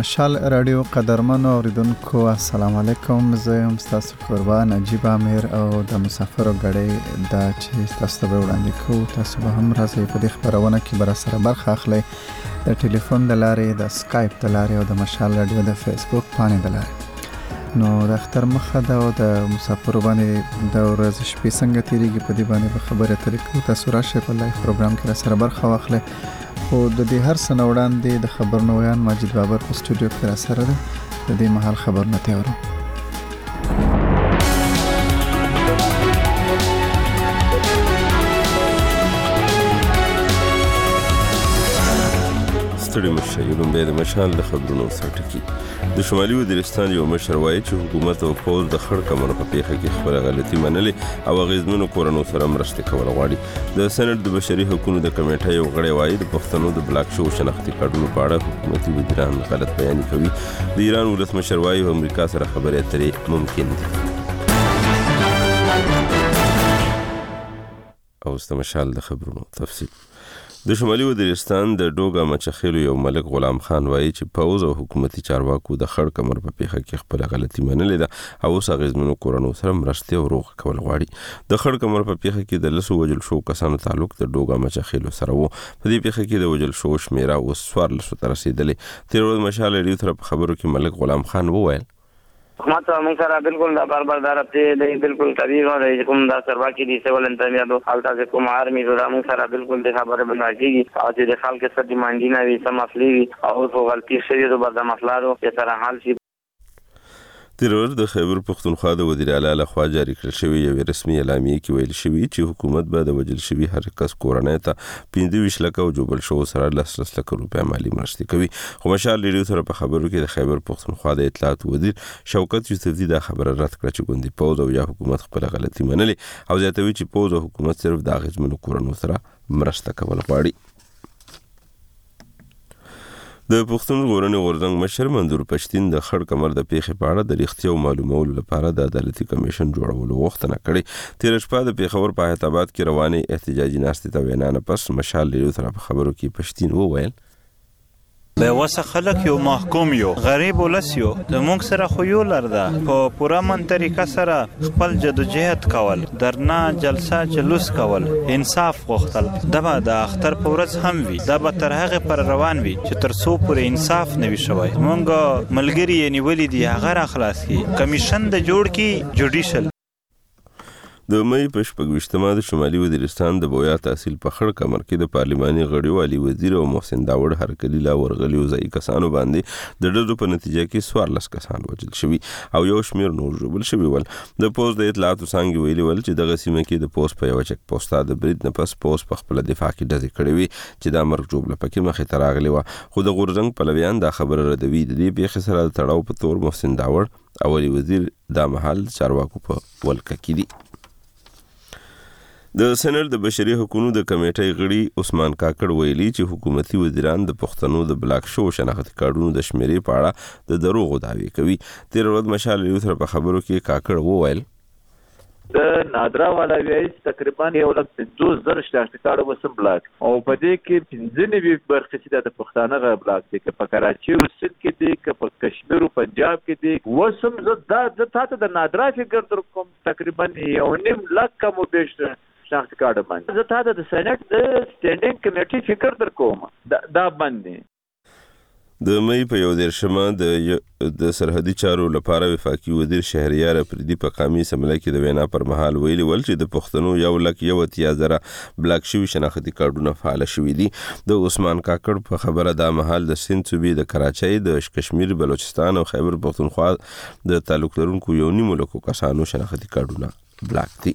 مشال رادیو قدرمنو اوریدونکو السلام علیکم. زه یم ستاسو کوربه نجیب امیر او د مسافرو غړي دا چې تاسو ته وړاندې کوو. تاسو به هم راځئ په دې خبرونه کې به سره برخه اخلئ د ټلیفون د لارې، د سکایپ د لارې او د مشال رادیو د فیسبوک پاڼې د لارې. نو د اختر مخه ده او د مسافرو باندې د ورځ شپې څنګه تیریږي په دې باندې به خبرې اترې کوو. تاسو راشئ په لایف پروګرام کې را سره برخه واخلئ. خو د دې هر څه نه وړاندې د خبرنویان ماجد بابر په سټوډیو کې را سره ده. د دې مهال خبرونه تیارو. ستړي مشه لومبۍ د مشال د خبرونو سرټکی. د شمالي وزیرستان یو مشر وایي چې حکومت او پوځ د خړ کمر په پیښه کې خپله غلطي منلې او اغېزمنو کورنو سره مرستې کول غواړي. د سنټ د بشري حقوقو د کمیټې یو غړی وایي د پښتنو د بلاک شو شناختي کارډونو په اړه حکومتي وزیران غلط بیان کوي. د ایران ولسمشر وایي امریکا سره خبرې اترې ممکن دي. او ست مشال د خبرونو تفصیل. د شمالي وزیرستان د ډوګا مچخیلو یو ملک غلام خان وایي چې پوځ او حکومتي چارواکو د خړ کمر په پیښه کې خپل غلطي منلې ده او اوس اغېزمنو کورنو سره مرستې او روغ کول غواړي. د خړ کمر په پیښه کې د لسو وجل شو کسانو تعلق د ډوګا مچخیلو سره وو. په دې پیښه کې د وجل شو شمیره اوس 1400 ته رسیدلې. تیر ورځ مشال ریډیو سره په خبرو کې ملک غلام خان وویل حکومت موږ سره بالکل د بار ته د بالکل طبيعي او د کوم د سروا کې دي سیول انتظامیاتو حالت د کوم آرمي زړه موږ سره بالکل د خبره بناږي او چې د خلک څخه ډیمانډ نه وي سم اصلي او په غلطي شوی د بعد مسلارو چې سره حل شي. تیر ورځ د خیبر پختونخوا د وزیر اعلی لخوا جاری کړل شوی یو رسمي اعلامیه کې ویل شوی چې حکومت به د وجل شوی هر کس کورنۍ ته 25 لک او جوبل شو سره 10 لک روپیا مالی مرستې کوي. خو مشال ریډیو سره په خبرو کې د خیبر پختونخوا د اطلاعات وزیر شوکت یوسفزي دا خبره رد کړه چې ګوندي پوز او یا حکومت خپل غلطي منلې او زیاتوي چې پوز او حکومت صرف د غزمنو کورنو سره مرسته کول غواړي. د پښتون ژغورنې غورځنګ مشر منظور پښتين د خړ کمر د پیښې په اړه د رښتیا معلومولو لپاره د عدالتي کمیشن جوړولو غوښتنه کړې. تیر شپه د پیښور په حیات آباد کې روانې احتجاجي ناستې ته وینا نه پس مشال ریډیو سره په خبرو کې پښتين وویل به واسه خلک یو محکوم یو غریب ولس یو د موږ سره خو یو لرده په پوره من طریقه سره خپل جدوجہد کول درنا جلسه جلوس کول انصاف غوښتل دبا د اختر په ورځ هم وي دبا تر هغه پر روان وي چې تر څو پر انصاف نه وي شوی. موږ ملګری یې نیولې دي هغه را خلاص کی کمیشن د جوړ کی جوډیشل. د مې په 28 د شمالي وزیرستان د بویا تحصیل په خړ کمر کې د پارلماني غړي والی وزیر او محسن داوړ هرکلی لا ورغلی ځای کسانو باندې د ډزو په نتیجه کې 14 کسان وژل شوي او یو شمیر نور ژوبل شوي ول. د پوز د اطلاعاتو څنګه ویلي ول چې دغه سیمه کې د پوز په یو چک پوسټا د برید نه پس پوز په خپل دفاع کې ډزې کړې وي چې د مرګ جوړه پکې مخې ته راغلی و. خو د غورځنګ پلویان دا خبره ردوي. د دې پیښې سره د تړاو په تور محسن داوړ او وزیر د محل چارواکو په ولکه کې دي. د سنټ د بشري حقوقو د کمیټې غړي عثمان کاکړ ویلي چې حکومتي وزیران د پښتنو د بلاک شو شناختي کارډونو د شمیرې په اړه د دروغو دعوی کوي. تیر ورځ مشال ریډیو سره په خبرو کې کاکړ وویل د نادرا والا وایي تقریبا 1,50,000 شناختي کارډ وسم بلاک او په دې کې 15 برخې چې د پښتانه غ بلاک دي که په کراچي او سند کې دي که په کشمیر او پنجاب کې دي وسم زه تاسو د نادرا فکر در کوم تقریبا 1.5 لک مو بهشته شناختی کارډ باندې زه تا د سېنات د سټینډینګ کمیټې فکر در کوم دا باندې د مې په 11 د سرحدي چارو لپاره وفاقي وزیر شهریار افریدي په قومي اسمبلی کې د وینا پر مهال ویلي ول چې د پښتنو 1,1,000 بلاک شوي شناختي کارډونه فعال شوي دي. د عثمان کاکړ په خبره دا مهال د سند صوبې د کراچۍ د کشمیر بلوچستان او خیبر پختونخوا د تعلق لرونکو 1.5 لکو کسانو شناختي کارډونه بلاک دي.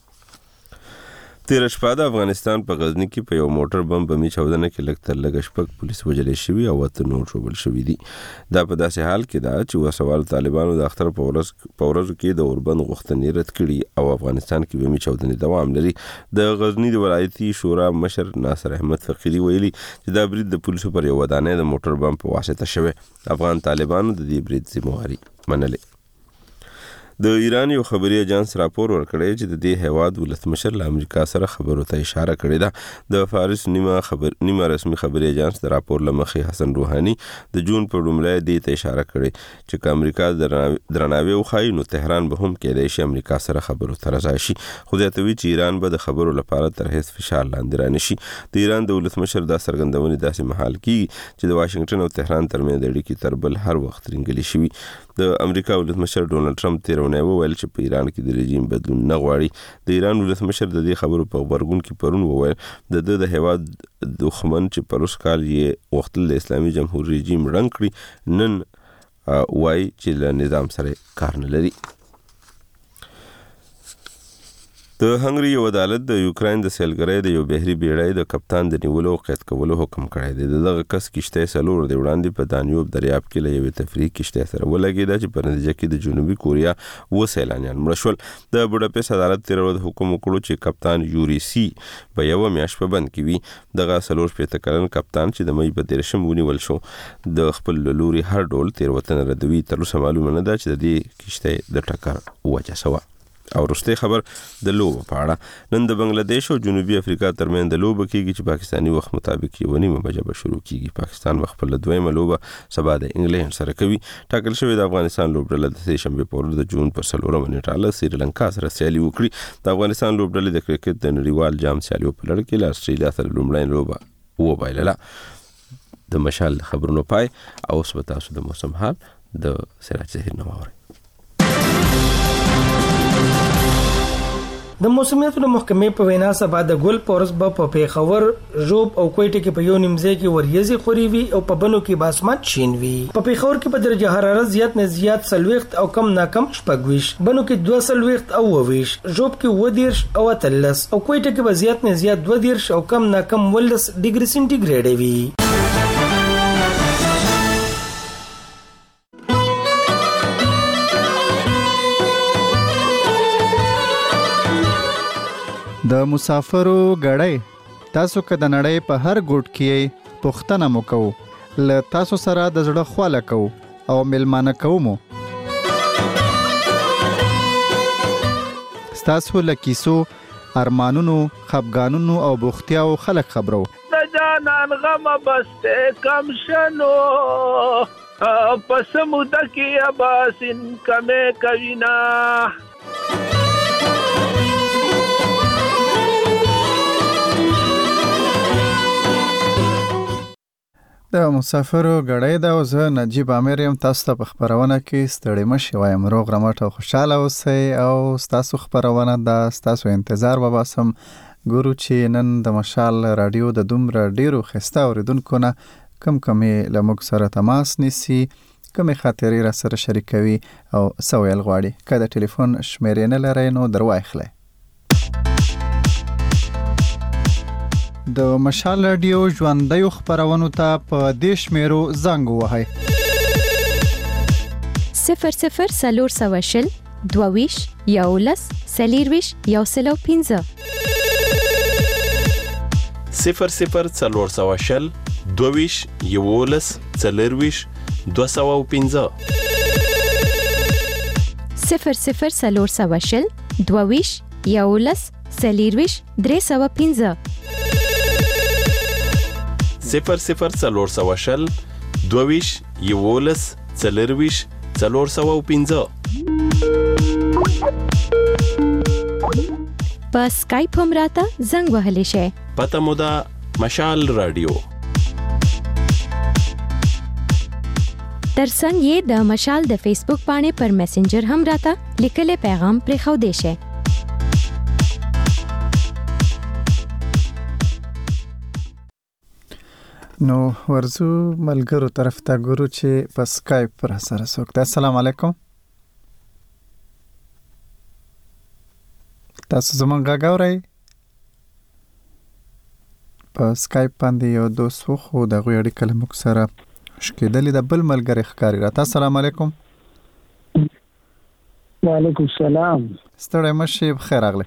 تیر شپه د افغانستان په غزنی کې په یو موټر بم بمي چاودنه کې لږ تر لږه شپږ پولیس وژل شوي او 8 نور ژوبل شوي دي. دا په داسې حال کې ده چې وسوال طالبانو د اختر په ورځو کې د اوربند غوښتنې رد کړي او افغانستان کې بمي چاودنې دوام لري. د غزنی د ولایتي شورا مشر ناصر احمد فقیری ویلي چې دا برید د پولیسو پر یو ودانۍ د موټر بم په واسطه شوی. افغان طالبانو د دې برید ذمہواري منلې. د ایران یو خبري اژانس راپور ورکړی چې د دې هیواد ولسمشر له امریکا سره خبرو ته اشاره کړې ده. د فارس نیمه رسمي خبري اژانس د راپور لمخې حسن روحاني د جون په لومړۍ دې ته اشاره کړې چې که امریکا درناوی وښایي نو تهران به هم کېدای شي امریکا سره خبرو ته رضا شي، خو زیاتوي چې ایران به د خبرو لپاره تر هیڅ فشار لاندې رانشي. د ایران د ولسمشر دا څرګندونې داسې مهال کیږي چې د واشنگټن او تهران ترمنځ د اړیکې تر بل هر وخت رنګلې شوي. د امریکا ولسمشر ډونالد ټرمپ تیر اونۍ وویل چې په ایران کې د رژیم بدلون نه غواړي. د ایران ولسمشر د دې خبرو په غبرګون کې پرون وویل د هیواد دښمن چې پروس کال یې وختل د اسلامي جمهور رژیم رنګ کړي نن وایي چې له نظام سره کار نه لري. د هنګري یو عدالت د یوکراین د سیلګرۍ د یو بحري بیړۍ د کپتان د نیولو او قید کولو حکم کړی دی. دغه کس کشتۍ څلور د وړاندې په دانیوب دریاب کې له یوې تفریحي کشتۍ سره ولګېده چې په نتیجه کې د جنوبي کوریا 7 سیلانیان مړه شول. د بوډاپست عدالت تېره ورځ حکم وکړو چې کپتان یوري سی په یوه میاشت په بند کې وي. دغه 44 کلن کپتان چې د مۍ په 13 ونیول شو د خپل لوري هر ډول تېروتنه ردوي. تر اوسه معلومه نه ده چې د دې کشتۍ د ټکر وجه څه وه. او وروستی خبر د لوبو په اړه. نن د بنگلادیش او جنوبي افریقا ترمنځ د لوبو کېږي چې پاکستاني وخت مطابق 9:30 بجې به شروع کېږي. پاکستان خپل دویمه لوبه سبا د انګلند سره کوي. ټاکل شوی د افغانستان لوبډله د شنبه په ورځ د جون پر 4 نیټه له سریلانکا سره سیالي وکړي. د افغانستان لوبډله د کرکټ د نړیوال جام سیالیو په لړ کې له استرالیا سره لومړی لوبه وبایلله. د مشال خبرونو پای او اوس به تاسو د موسم حال د سراج زهیر نوموري. د موسمیاتو د محکمې په وینا سبا د ګل پورس په پیښور، ژوب او کوټه کې په یو نیمځای کې وریځي خوري وي او په بنو کې باسمت شین وي. په پیښور کې په درجه حرارت زیات نه زیات 40 او کم نه کم 26، بنو کې 22 او 20، ژوب کې 10 او 13 او کوټه کې به زیات نه زیات 12 او کم نه کم 10 ډیګري سنټیګریډ وي. د مسافرو غړی تاسو که د نړۍ په هر ګوټ کې پوښتنه مو کوو، له تاسو سره د زړه خواله کوو او ملمانه کوو مو. ستاسو له کیسو، ارمانونو، خفګانونو او بوختیاو خلک خبرو. د جانان غم بسته کم شنو پس موده کې اباسین کمه کوینا. د مسافرو غړی دا زه نجیب عامر یم. تاسو ته په خبرونه کې ستړي مشي وایم. روغ رمټ او خوشاله اوسئ او تاسو خبرونه دا تاسو انتظار وباسم. ګورو چې نن د مشال رادیو د دومره ډیرو خسته اوریدونکو نه کم لموږ سره تماس نیسي، کم خاطرې را سره شریکوي او سویل غواړي. که د ټلیفون شمیرې نه لرئ نو درواخلئ. د مشال رادیو ژوندیو خبرونو ته په دې شمیرو زنګ ووهئ: 00 420 22 11 40 105 00 420 22 11 40 205 00 420 22 11 40 305 00 420 22 11 40 405. په سکایپ هم راته زنګ وهلی شئ. پته مو ده مشال رادیو. ترڅنګ یې د مشال د فیسبوک باندې پر میسنجر هم راته لیکلی پیغام پرېښودی شئ. نو ورزو ملګرو طرف ته ګورو چې په سکایپ پر سره څوک ده. السلام علیکم. تاسو زمونږ غږ اورئ؟ په سکایپ باندې یو دوست و خو د هغوی اړیکه له موږ سره شکېدلې ده. بل ملګری ښکاري راته. السلام علیکم. وعلیکم السلام. ستړی مشي، بخیر راغلی.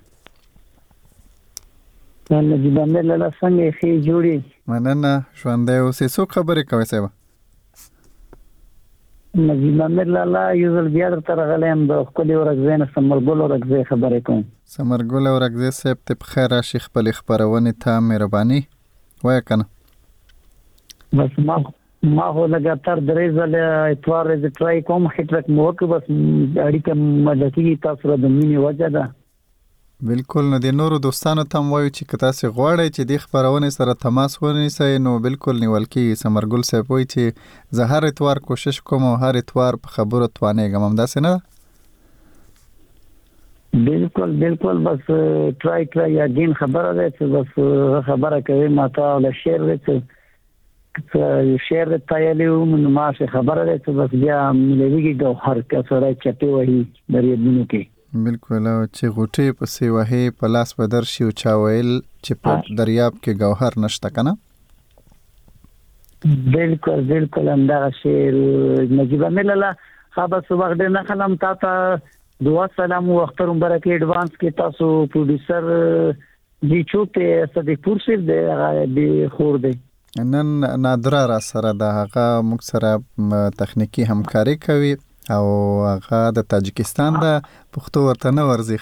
نجیب عامر لاله څنګه ښې جوړې؟ مننه، ژوندی اوسې. څوک خبرې کوئ صاحب؟ نجیب امیر لالا یو ځل بیا درته راغلی یم د ښکلي ورکزۍ نه ثمرګل ورکزۍ خبرې کوم. ثمرګل ورکزۍ صاحب ته په خیر راشي، خپلې خپرونې ته مهرباني وایه که نه. بس ما خو لګاتار 3 ځله اتوار ورځې ټرای کوم، هیټرک مو وکړ، بس اړیکه مده کېږي تاسو سره د مینې وجه ده. بالکل. نو د نورو دوستانو ته هم وایو چې که تاسې غواړئ چې دې خپرونې سره تماس ونیسئ نو بالکل نیول کېږي. ثمرګل صاحب وایي چې زه هر اتوار کوشش کوم او هر اتوار په خبرو توانېږم، همداسې نه ده؟ بالکل بس ټرای اگین خبره ده چې بس خبره کوي ما ته ولا شعر ده چې شعر تایلی نو ماشه خبره ده چې بس بیا ملویږي ګوهر که سره چټي وهي دریابونو کې. بالکل. او چې غوټې پسې وهي په لاس به درشي او چا ویل چې په دریاب کې ګوهر نشته که نه؟ بالکل همدغه شعر نجیب امیر لالا. ښه بس وخت ډېر نه خلم تا ته دعا سلام او اختر مبارک ایڈوانس کې. تاسو پروډوسر جی چوک ته صدیق پور صاحب دی، هغه دی خور دی. نن نادره را سره ده، هغه موږ سره تخنیکی همکاري کوي او هغه د تاجکستان د پښتو ورته نه ورځي.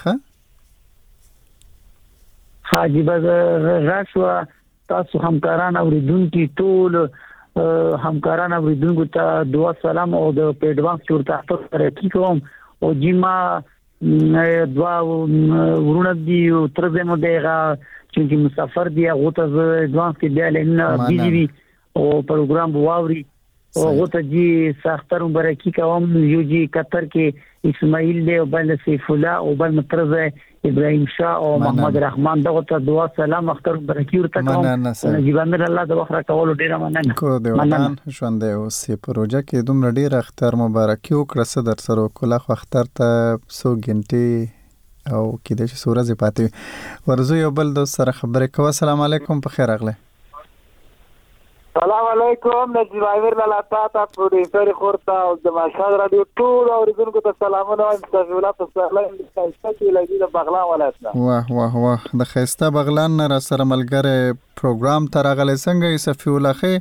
ښه عجیبه راشوه. تاسو همکاران اوریدونکي ټول همکاران اوریدونکو ته دعا سلام او د ایډوانس ورته اختر ترقی کوم. او جیما دوا ورونه دی او تر دې مو دیغه چې مسافر دی هغه ته ایډوانس کې بیا لنه بیجی او پروګرام واوري او هغه ته جی سختر مبارکي کوم. یو جی قطر کې اسماعیل دی او بل سیف الله او بل مطرز ابراهیم شاه او محمد رحمان دغه ته دعا سلام اختر مبارکي ورته کوم. نجیب امیر الله د وخت راکول ډیره مننه. کو دی ودان ژوند او سی پروژه کې دومره ډیر اختر مبارکي وکړه. صدر سره کله خو اختر ته 100 غنټې او کې د سورزه پاتې ورزو یو بل د سره خبرې کوه. السلام علیکم، په خیر اغله. سلام علیکم. نجیب امیر لالا تاسو پروډوسر خورتا او د ماشال رادیو ټول اوریدونکو ته سلامونه وایم. تاسو ولې په سلام کې لګي د بغلان ولایت نه واه د خيسته بغلان نه را سره ملګری پروګرام تر غلې څنګه صفی الله خې.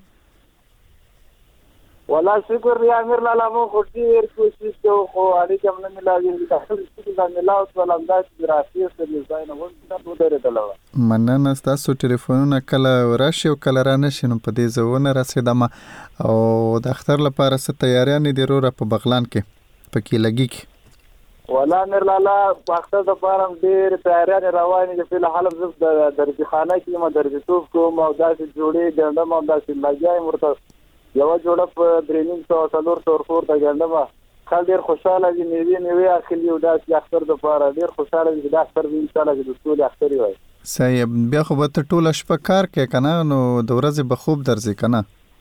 والله شکر یا امیر لالا مو خو ډیر کوشش کوو خو اړیکه هم نه ملاوي. تاسو چې ملاو سلام داسې راځي چې ځای نه وځي نو درته مننه. تاسو ټلیفونونه کله راشي او کله را نشي نو په دې ځونه رسیدم او د اختر لپاره څه تیاریانې دي وروره په بغلان کې پکې لګي کې؟ والله امیر لالا په اختر لپاره ډیر تیاریانې روانې دي. په حال زه د درجه خانه کې ما درجه توپ کوم او داسې جوړې ګندم او داسې لګایم ورته یو جوړه په درینګ تو څلور تور فور د ګندمه. خل ډیر خوشاله دي نیوي اخلي او داسې اختر لپاره ډیر خوشاله دي. د اختر ان شاء الله د ټول اختر وي. صحیح. بیا خو به ته ټول شپه کار کې کنه نو د ورځې به خوب درځي کنه؟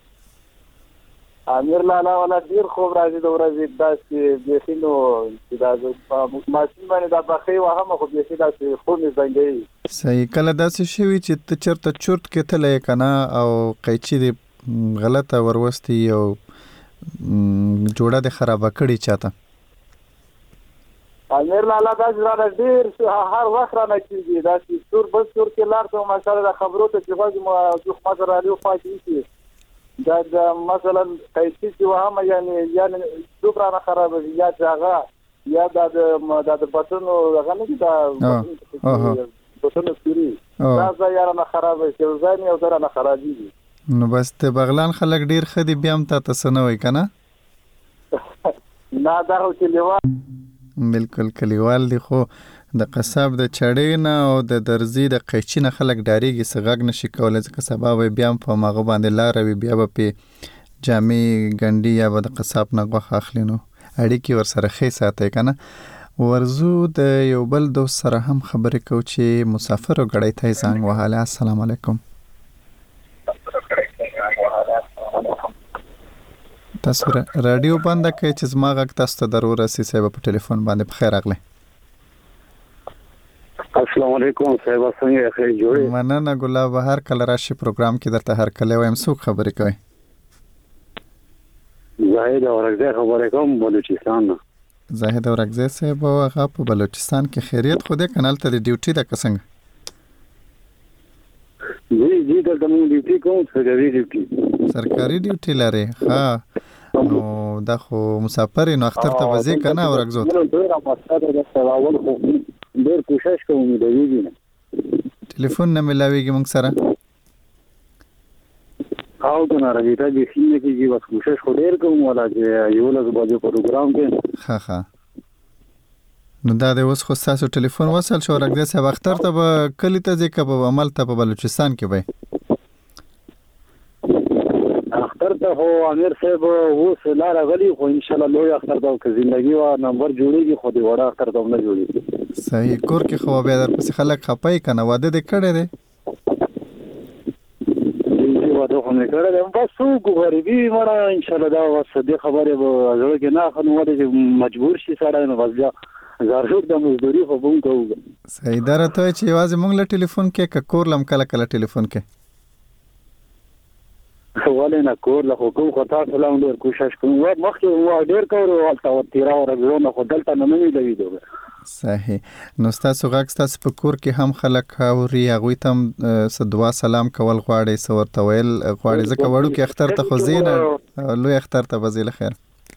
امیر لالا ولا ډیر خوب راځي د ورځې داسې بيخینو چې دا ماشين باندې دا بخي وهم خو بيخي داسې خو نه زنګي. صحیح. کله داسې شوی چې ته چرته چورت کې تلې کنه او قیچی دی غلطه وروستي او جوړه د خراب کړي چاته؟ امیر لالا دا زړه ډیر هر وخت را نکېږي دا چې سور بس سور کې لار ته ماشاءالله خبرو ته چې غوږ مو خو ما راډیو پاتې شي دا مثلا کایسي چې وهم یعنی دوبره نه خراب یا ځاغه یا د بټونو غنه دا بټونو سوري دا ځای نه خراب شي ځای نه در نه خرابي. نو بس ته بغلان خلک ډیر خدي بیا هم تاسو نه وای کنه؟ نه دا خو کلیوال. بالکل کلیوال دی خو د قصاب د چړې نه او د درزي د قیچی نه خلک ډاریږي سغاګ نشي کولای ځکه سبا وي بیا په ماغه باندې لاروي بیا په جامې ګنډي یا د قصاب نه غوښه اخلي نو اړیکی ور سره خې ساتي کنه. ورزو د یو بل دوست سره هم خبرې کو چې مسافر غړی ته څنګه وهاله. السلام علیکم. تاسو رادیو بند کړئ چې زما غږ تاسو ته ضرورت سي صاحب په ټلیفون باندې په خیر اغله. السلام علیکم صاحب څنګه خیر جوړې؟ مننه ګلاب. هر کله راشي پروګرام کې درته هر کله وایم څوک خبرې کوي؟ زاهد اورګزی خبرې کوم بلوچستان نه. زاهد اورګزی صاحب هغه په بلوچستان کې خیریت خو دې کنال ته ډیوټي د کسنګ؟ جی دلته موږ ډیوټي کوم سرکاري ډیوټي. سرکاري ډیوټي لري؟ ها نو دا خو مسافر نو اختر ته وځي کنه او رغزو ډیر مقصد د سوال خو ډیر کوشش کوم د ویږي نه ټلیفون نه ملاويږي موږ سره او د ناراضیتا د سینې کې بس کوشش خو ډیر کوم ولا چې یو لږ باندې پروګرام کې ها نو دا د اوس خو تاسو ټلیفون وصل شو رغزه صاحب اختر ته به کلی ته ځکه په عمل ته په بلوچستان کې وای اختر ته هو امیر صاحب وو سلار غلی خو ان شاء الله لوی اختر ته کې ژوندۍ وا نمبر جوړیږي خو دی وړا اختر ته نه جوړیږي صحیح کور کې خو به در پس خلک خپای کنه واده دې کړی دی واده خو نه کړی دی بس څو غریبي مړه ان شاء الله دا وس دې خبره به زړه کې نه خنو واده مجبور شي سره نو بس بیا زارشوک د مزدوري خو بون کوو صحیح درته چې یوازې مونږ له ټلیفون کې کور لم کله ټلیفون کې ولې نه کور له حکومت خو تاسو لا ډېر کوشش کوم مخکې ډېر کور او تیرا او رغونه خو دلته نه دی دی صحیح نو تاسو غاښ تاسو په کور کې هم خلک اوري هغه تم دعا سلام کول غواړي سورته ویل غواړي ځکه وړو کې اختر ته خو زینه لوی اختر ته وزیل خیر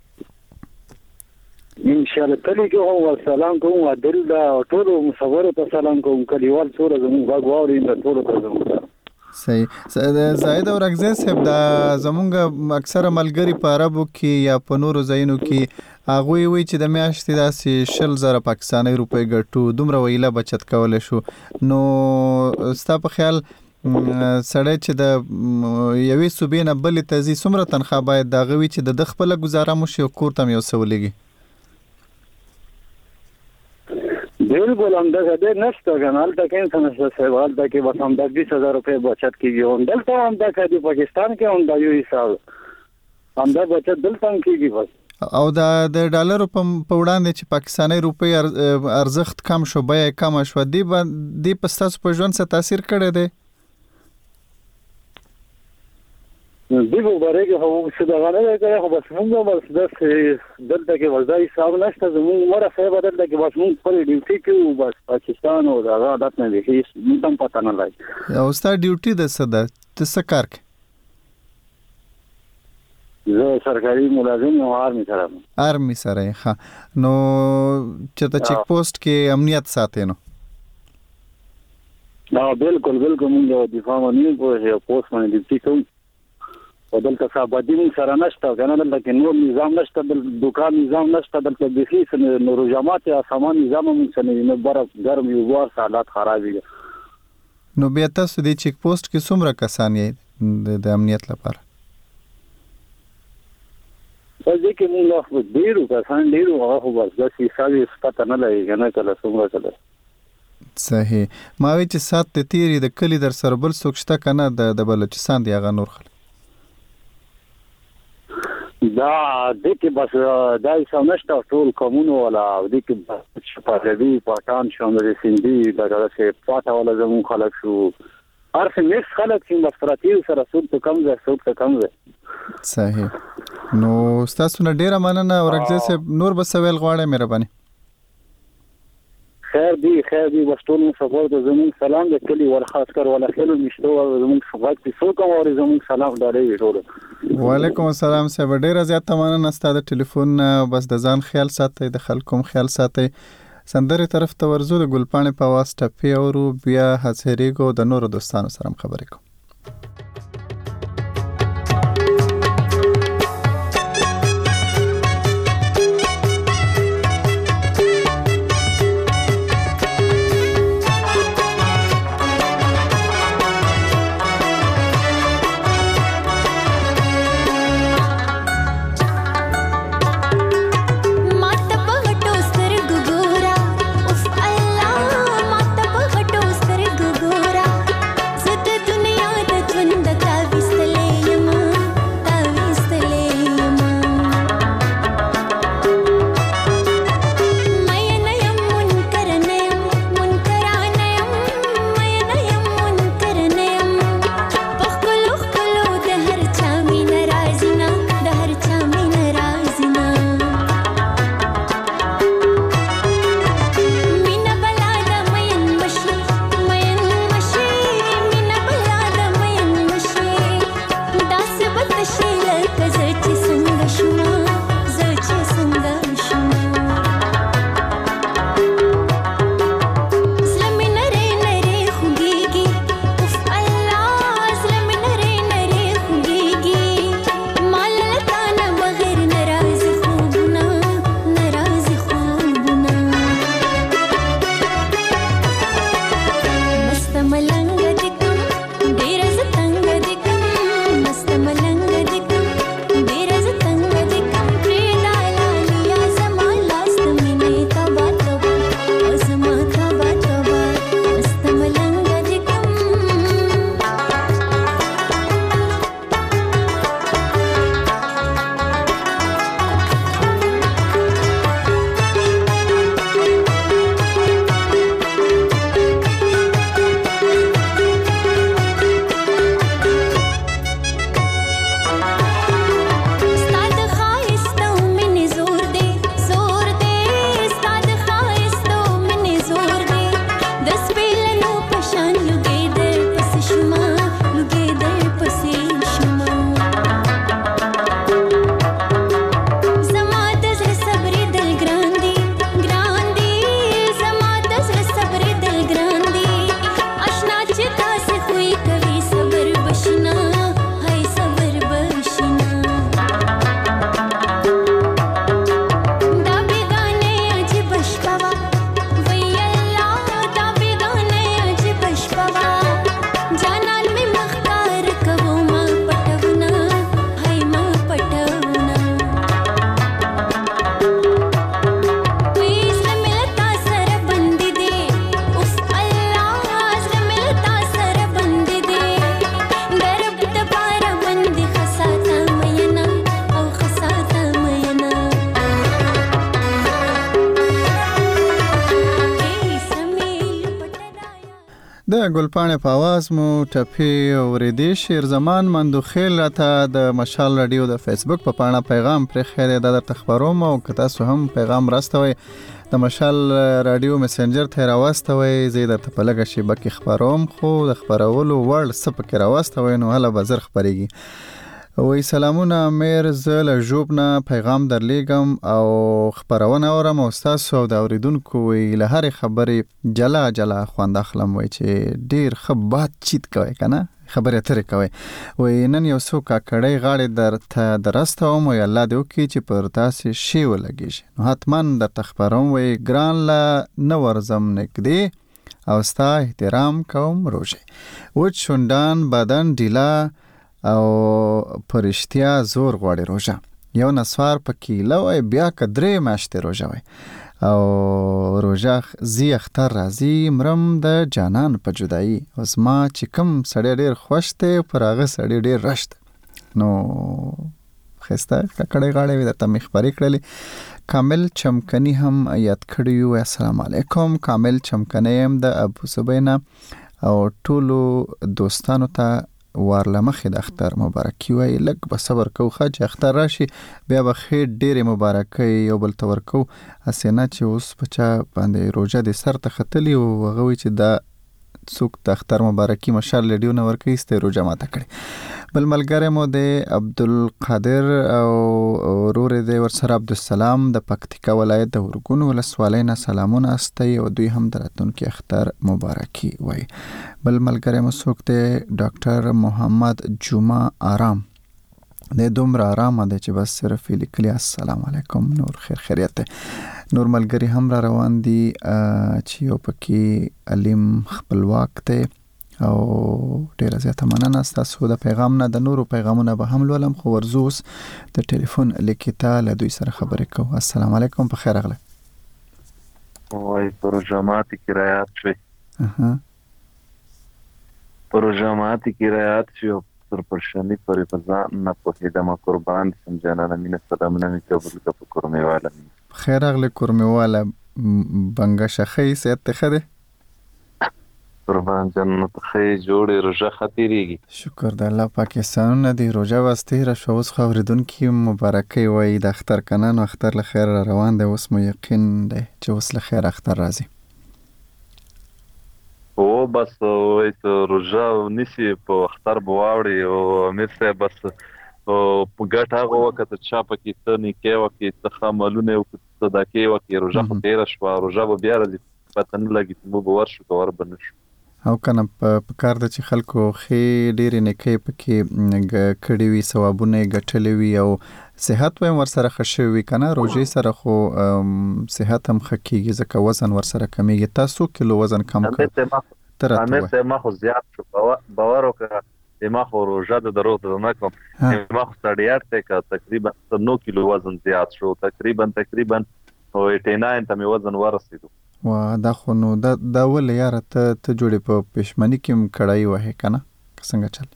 ان شاء الله کلی کې او سلام کوم او دل دا ټول مصور ته سلام کوم کلیوال سره زموږ غواړي نه ټول ته زموږ صحیح زاید او رغزه صاحب دا زمونږ اکثره ملګری په عربو کې یا په نورو ځایونو کې هغه وی چې د میاشتې داسې 100,000 پاکستاني روپۍ ګټو دومره ویله بچت کول شو نو ستا په خیال سړی چې د یوې صوبې نه بلې ته ځي څومره تنخواه باید د هغه وي چې د خپله ګزاره مو شي او کور ته هم یو څه ولګي بالکل همدغه دې نشته کنه هلته کې څه څه حالت کې بس هم د 20,000 روپۍ بچت کیږي هم دلته هم د پاکستان کې هم د یو حساب هم د بچت دلته هم کیږي بس او د ډالرو په وړاندې چې پاکستاني روپۍ ارزښت کم شو بیا کم شو دی په تاسو په ژوند څه تاثیر کړی دی دیو برګه هو څه دا غواړي چې خو بس موږ بس دلته کې وځي حساب نشته زموږ مره څه بدل کې بس موږ پر ډیوټي کې بس پاکستان او دا عادت نه دی هیڅ موږ پتا نه لای او ستا ډیوټي د څه ده ته څه کار کوې زه سرکاري ملازم یم آرمي سره ها نو چې ته چیک پوسټ کې امنیت ساتي نو دا بالکل موږ دفاع باندې په پوسټ باندې ډیوټي کوو ودلته صاحبادي سره نشته کنه دلته کې نور نظام نشته د دکان نظام نشته دلته د هیڅ نور جماعت یا سامان نظام هم څه نه برف ګرم یو وار حالات خراب دي نو بیا تاسو د چیک پوسټ کې څومره کسان یې د امنیت لپاره ځکه چې موږ ډیرو کسان ډیرو هغه بس د حساب پته نه لای کنه کله څومره کله صحیح ما وی چې سات ته تیری د کلی در سره بل څوکشته کنه د بلوچستان دی هغه نور خلک دا دغه بس دا څه نشته ټول کومونو ولا دغه بس شپږی پټان شوندې سیندي دا چې پاته ولا زمون خلک شو ارخ مس خلک چې مستراتیو سره سود کم ده صحیح نو تاسو نه ډیره مننه او رغزه صاحب نور به سوال غواړم مهرباني خیر دی بس ټول مسافر ته زمون سلام د کلی ور خاص کر ولا خلو مشتو زمون صحبت په سو کوم او زمون سلام داري ټول وعلیکم السلام صاحب ډیره زیات مننه ستاسو ټلیفون بس د ځان خیال ساتئ د خلکو خیال ساتئ سندره طرف ته ورزو د ګلپانې په واسطه پیورو بیا هڅریګو د نورو دوستانو سره خبرې کوم दुनिया د ګلپاڼې په आवाज مو ټپي اورېدې شعر زمان مندوخیل راته د مشال رادیو د فیسبوک په پاڼه پیغام پر خیر د تخبروم او که تاسو هم پیغام راستوي د مشال رادیو میسنجر ته راوستوي زه د په لګه شی بکه خبروم خو د خبرولو ورډ سپک راوستوي نو هله بازار خبريږي. وی سلامونه امیر زل جوبنا پیغام درلیږم او خبرونه اورم او تاسو د اوریدونکو وی له هر خبرې جلا خوند اخلم وی چې ډیر خبات چیت کوي کنه خبره ترې کوي وی نن یو څو کاکړی غاړي درته درسته او مې الله دې وکي چې پر تاسو شی ولګیږي نو حتمان د تخبروم وی ګران لا نو ورزم نکدي او ستا احترام کوم روزه و چوندان بدن ډیلا او پرشتیا زور غواړي روزه یو نسوار پکې لوي بیا کدرې ماشته روزه وي او روزه زی اختر راځي مرم د جانان په جدایي اوس ما چې کوم سړی ډیر خوشته پرغه سړی ډیر رشت نو خسته ککړې غاړې د تم خبرې کړلې کامل چمکنی هم یاد کړیو السلام علیکم کامل چمکنی هم د ابو سبینا او ټولو دوستانو ته وارلمخې د اختر مبارکي وای لګ به صبر کو خج اختر راشي بیا به خیر ډېر مبارکي یو بل تور کو اسنه چې اوس بچا باندې روزه د سر ته خطلی او غوي چې د څوک د اختر مبارکي مشال لډیو نو ورکې است روزه ماته کړي بل ملګری مو د عبدالقادر او ورور د ورسره عبدالسلام د پکتیکا ولایت د ورګون ولسوالۍ نه سلامونه استي او دوی هم دراتونکو اختر مبارکي وای بل ملګری مو څوک د ډاکټر محمد جمعه آرام د دومره آرام ده چې بس صرف لیکلی السلام علیکم نور خیریت نور ملګری هم را روان دي چې یو پکې علیم خپلواک ته او ډیر زیاته مننه تاسو د پیغام نه د نورو پیغامونه به هم لولم خو ورزوس د ټلیفون لیکتا له دوی سره خبرې کوم السلام علیکم په خیر اغله وای پروژامات کی رعایت شي پروژامات کی رعایت شي تر پرشنی پرې پزان نه پوهیدم قربان سم جانانه مینه سلامونه می قبول کړه کورمیواله خیر اغله کورمیواله بنګه شخی سیت خده قربان جنت خی جوړې روزه خاطرېږي شکر د الله پاکستان دی روزه واسطه را شوز خوریدون کی مبارکي وای د اختر کنن او اختر له خیر روان دی اوس مو یقین دی چې اوس له خیر اختر راځي او بس وایته روزه نسی په اختر بواړي او امیر صاحب بس په ګټه هغه وخت چې پکې ته نیکه وکي ته عملونه او صدقې وکي روزه خو تیر شو روزه به بیا راځي پته نه لګي چې مو باور شو کور بنش او کنه په کار د چې خلکو خې ډېر نیکه پکې کړي وي ثوابونه ګټلې وي او صحت هم ور سره خښوي کنه روزي سره خو صحت هم خکېږي ځکه وزن ور سره کمیږي تاسو کیلو وزن کم کړئ امیر ته ما خو زیات شو باور وکړه ما خو روزه د دروغ نه کوم ما خو سړیات ته تقریبا 9 کیلو وزن زیات شو تقریبا 89 ته وزن ورسېدو وا دا خو نو دا ول یار ته جوړې په پښمنی کې کړای وه کنه څنګه چل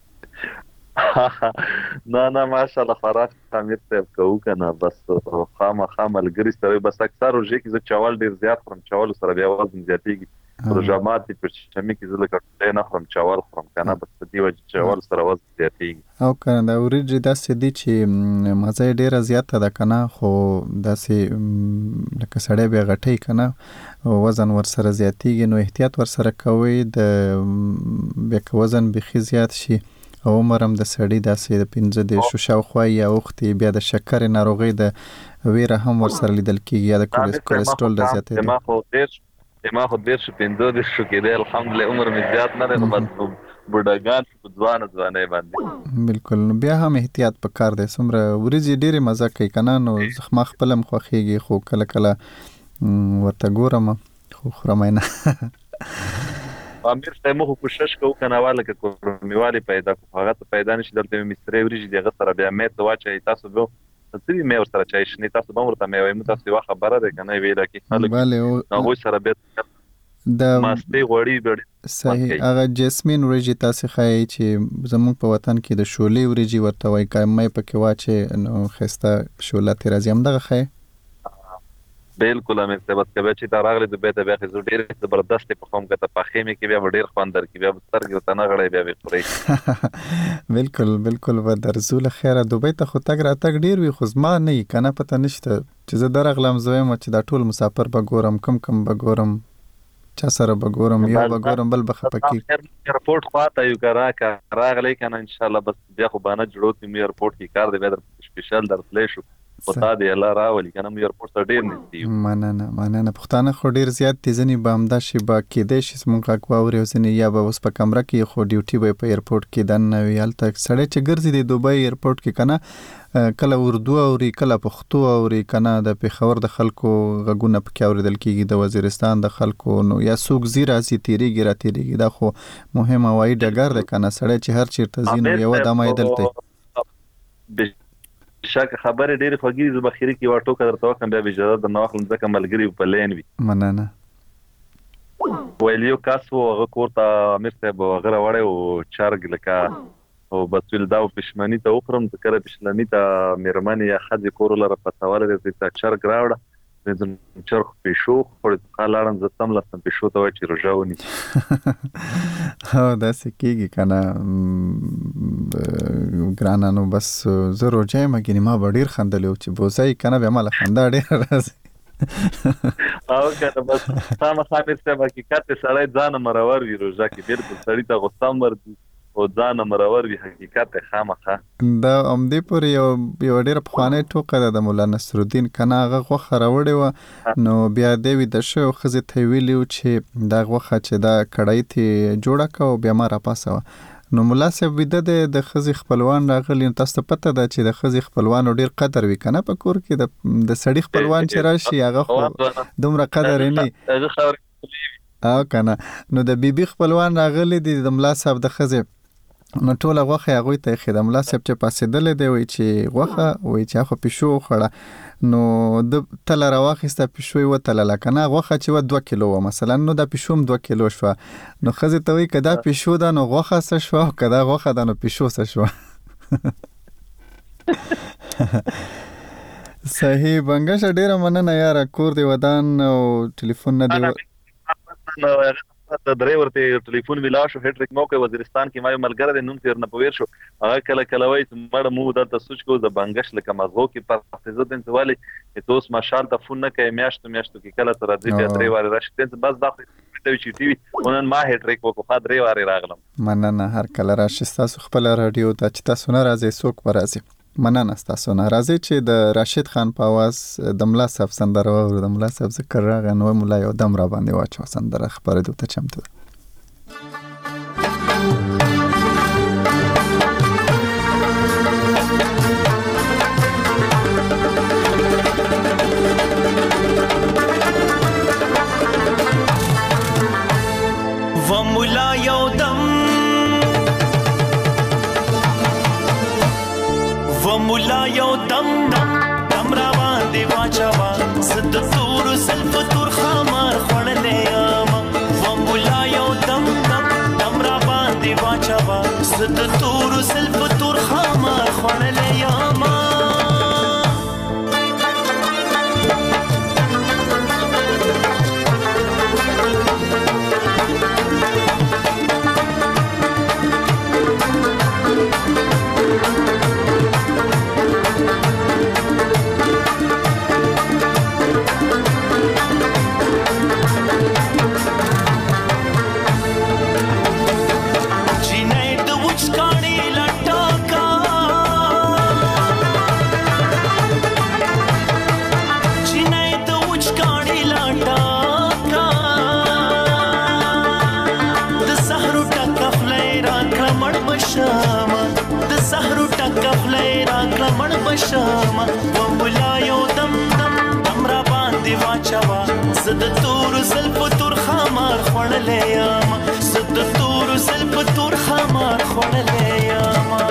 نه ماشاءالله خراج تعمیر ته کو کنه بس خامل ګری سره بس اکثر روزه کې چاول ډیر زیات خورم چاول سره بیا وزن زیاتېږي روزامات په شمه کې زله کټه نه خورم چاول خورم کنه بس په دی وجه چاول سره وزن زیاتېږي او کنه دا ورېږي دا سدي چې مزه ډیره زیاته ده کنه خو داسې لکه سړی به غټي کنه وزن ور سره زیاتېږي نو احتیاط ور سره کوي د به وزن به زیات شي او عمرم د سړی داسې د 15 د شوشاو خو یا وختي بیا د شکر ناروغي د ویره هم ور سره لیدل کیږي یا د کولیسټرول د زیاتېدو ما خو دیر شو 15 شو کېده الحمدلله عمر می زیات نه نه بس بډاګان په ځوانه باندې بالکل بیا هم احتیاط پکار دی سمره ورځي ډېر مزه کوي کنه نو زخم خپلم خوخيږي خو کله ورته ګورم خو خرمینه امیر صاحب مو کوشش کوو کنه واله کورمیواله پیدا کو هغه پیدا نشي دلته مستری ورځي دغه سره بیا مې ته واچي تاسو به تصویر مې ورسره چای شنی تاسو به ورته مې وایم تاسو واخه خبره ده کنه ویل کی خلک نو سره به د ماسته غوړی ډېر صحیح هغه جسمین ورځي تاسو خای چې زموږ په وطن کې د شولې ورځي ورته وای کای مې پکې واچي نو خسته شوله تیرازم دغه خای بالکل امیر صاحب کبه چې دا راغلی د بیت بیا خو ډیر زبردست په قوم کې ته پخې مې کې بیا ډیر خواندر کې بیا سترګې ته نه غړې بیا خوري بالکل و درزول خیره دوبۍ ته خو تګ راتګ ډیر وي خو زما نه کنه پته نشته چې زه درغلم زویم چې دا ټول مسافر به ګورم کم به ګورم چا سره به ګورم یو به ګورم بل به خپکی ایرپورټ خواته یو کرا راغلی کنه ان شاء الله بس بیا خو باندې جوړو کې ایرپورټ کې کار دی به سپیشل درتلې شو پتا دی الله راولي کنه مې ایرپورټ ته ډیر نږدې مننه پښتانه خو ډیر زیات دي ځنی به همدا شي با کېدې شي مونږه کووري ځنی یا به اوس په کمره کې خو ډیوټي به په ایرپورټ کې دن نه ویل تک سړی چې ګرځي د دوبۍ ایرپورټ کې کنه کله اردو اوري کله پښتو اوري کنه د پیښور د خلکو غږونه پکې اوریدل کیږي د وزیرستان د خلکو نو یا سوق زیرا سي تیریږي دا خو مهمه وای ډګر ده کنه سړی چې هر چیرته زینو یو دمه دلته شک خبره ډېر خوږی ز بخیری کې واټو کړه درته کوم بیا اجازه د نو خپل ځکه ملګری په لین وی مننه ویلیو کاسو هغه کوړه امیر صاحب هغه وړه او چارګ لکه او بسویل دا پښمنی ته وخرم د کړه پښلمی ته میرمنې یا خځې کورلره پتاوله دې ته چارګ راوړه زم چرخ پښو خو خلاړم زتم لسم پښو ته وای چې روجاونی ها دا سکیږي کنه ګرانانو بس زه روجای مګینه ما ډیر خندلو چې بوزای کنه به مال خندا ډیر راځي او کنه بس سم خامر څه حقیقت سړی ځان مرور وی روجا کې بالکل سړی ته غوسه مردي او ځان مرور وی حقیقت خامخه دا امدی پر یو ډیر پخوانی ټوکه د مولا نصر الدین کنه هغه غوخه راوړی و نو بیا دی د شو خزه ته ویلیو چې دا غوخه چې دا کړای ته جوړه کا او بیا ما را پاسه نو مولا صاحب ویده د خزي خپلوان راغلی تاسو پته ده چې د خزي خپلوان ډیر قدر وکنه په کور کې د سړی خپلوان چې راشي هغه خو دومره قدر نه او کنه نو د بیبي خپلوان راغلی د ملا صاحب د خزي نو ټوله غوخه هغه ته خدای ملا صاحب چې پاسېدل دی وای چې غوخه وای چې خو پښو خړه نو د تل راوخسته پښو و تل لکنه غوخه چې و 2 کیلو مثلا نو د پښوم 2 کیلو شو نو خزه ته وای کدا پښو دا نو غوخه څه شو کدا غوخه دا نو پښو څه شو صحیح بنګش ډیره مننه یار کور دی ودان او ټلیفون نه دی د ډرایور ته ټلیفون ویلا شو هټریک موقع وزیرستان کې ما ملګری د نوم تیر نه پویر شو هغه کله وای چې مړ مو د تسوچ کو د بنگش لکه مزغو کې په عزت انتواله چې توس ماشال ته فون نه کوي میاشتو کې کله تر دې بیا ډرایور راشي بس دا ته چې ټي وي ونن ما هټریک وکړه ډرایور راغلم مننه هر کله راشي تاسو خپل رادیو ته چې تاسو نه راځي څوک ورازي مننه تاسو نه راځي چې د راشد خان په आवाज د ملا صاحب سندره او د ملا صاحب ذکر راغی نو ملا یو دم را باندې واچو سندره خبره دوته چمتو و ملا یو دم مولا یو دم را باندې واچوا صد تور سلف تور خمار خړلې ما و مولا یو دم را باندې واچوا صد تور سلف تور خمار خړلې ما شما و مولا یو دم را باندې واچوا زد تور زلف تور خمار خړلې ما زد تور زلف تور خمار خړلې ما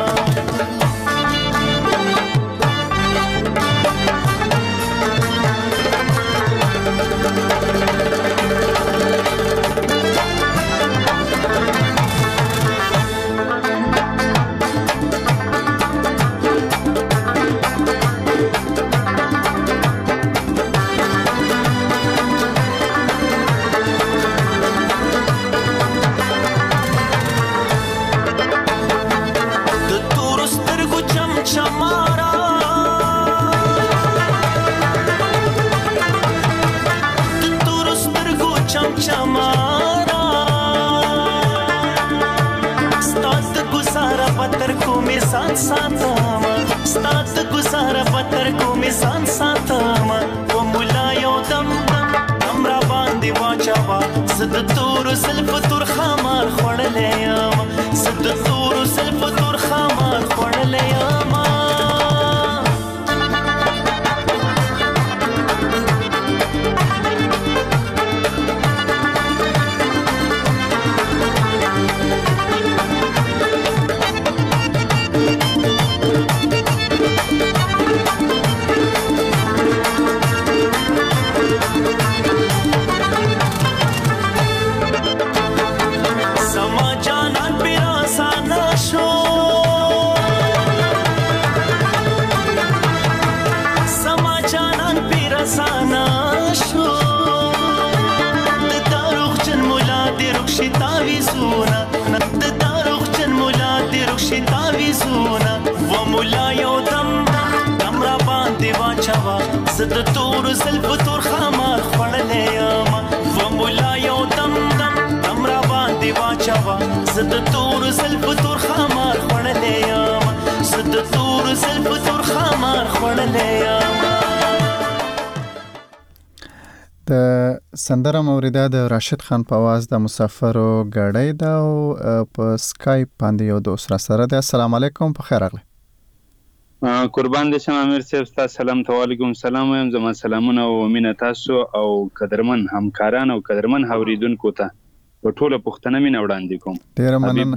चमचमारा स्तात गुजारा पत्थर को में साथ साथमा स्तात गुजारा पत्थर को में साथ साथमा वो मुलायो दम दम हमरा बांधी वाचावा सद तोर सल्फ तुर खामार खोड़ले यामा सद तोर सल्फ तुर खामार खोड़ले यामा زد تور زلف تور خمار خوڑلے یاما ومولا یو دم دم دم را باندې واچوا زد تور زلف تور خمار خوڑلے یاما زد تور زلف تور خمار خوڑلے یاما د سندره موریده د راشد خان په आवाज د مسافرو غړې دا په سکایپ باندې یو دوست را سره ده. السلام علیکم، په خیر راغلی. قربان دې شم امیر صاحب، تاسو سلام ته وعلیکم السلام وایم. زما سلامونه او مینه تاسو او قدرمن همکاران او قدرمن اوریدونکو ته په ټوله پښتنه مینه وړاندې کوم. ډیر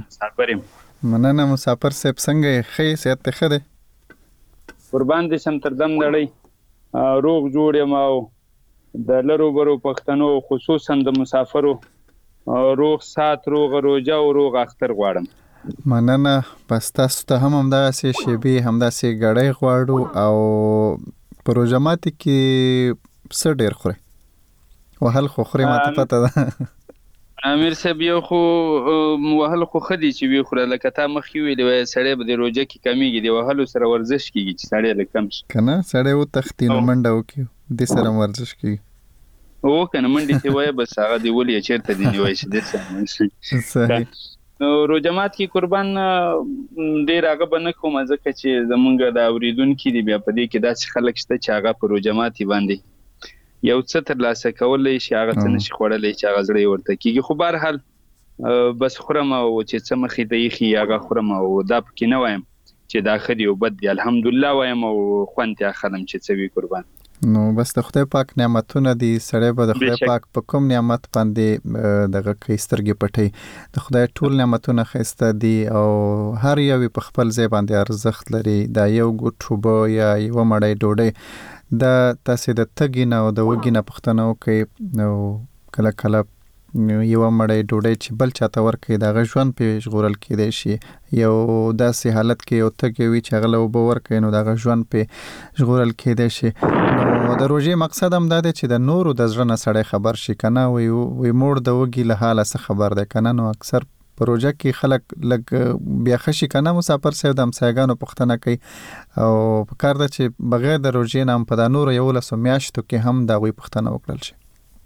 مننه مسافر صاحب، څنګه یې؟ ښه صحت ته ښه دی؟ قربان دې شم تر دم نړۍ روغ جوړ یم او د لرو برو پښتنو خصوصا د مسافرو روغ سات روغ روجه او روغ اختر غواړم. مننه. بس تاسو ته همداسې شیبې همداسې غړې غواړو او پروژامات کې څه ډیر خوري وهل خو خوري ماته پته ده. امیر صاحب یو خو وهل خو خدي چې وی خوره لکه تا مخې ویلې وای سړی به د روجه کې کمیږي دی وهلو سره ورزش کیږي چې سړی لکم شي کنه سړی و تختینو منډه وکي د سره ورزش کیږي او کنه منډه سی وای بس هغه دی ولې چیرته دی وای شي د صحیح نو روجمات کې قربان ډیر هغه بنه کوم ځکه چې زمونږ د اوریدونکو دی بیا په دې کې داسې خلک شته چې هغه په روجماتي باندې یو څه تر لاسه کولای شي هغه څه نشي خوړلای چې هغه زړه ورته کیږي. خو بهر حال بس خورم او چې څه مخې ته یې هغه خورم او دا پکې نه وایم چې دا خدي او بد دی الحمدلله وایم او خوانته خلم چې څه وی قربان. نو بس د خدای پاک نعمتونه دي، سړی به د خدای پاک په کوم نعمت باندې دغه کیسترګي پټي. د خدای ټول نعمتونه خسته دي او هر یو په خپل ځای باندې ارزښت لري. دا یو ګټوبه یا یو مړی ډوډۍ دا تاسو د تګینه او د وګینه پښتنو کې نو کله کله یو مړی ډوډۍ چې بل چاته ورکې دا غژوند په ژغورل کېدای شي. یو داسې حالت کې یو تګي وی چې غلو به ورکې نو دا غژوند په ژغورل کېدای شي. نو د روزي مقصد هم دا دی چې د نورو د ځړه نه سړی خبر شي کنه وی مور د وګي له حاله څه خبر ده کنه. نو اکثر پروژه کې خلک لګ بیا خشي کنه مسافر سره د امسایګانو پښتنه کوي او په کار ده چې بغیر د روزي نام په د نورو یو لسو میاشتو کې هم دا وی پښتنه وکړل شي.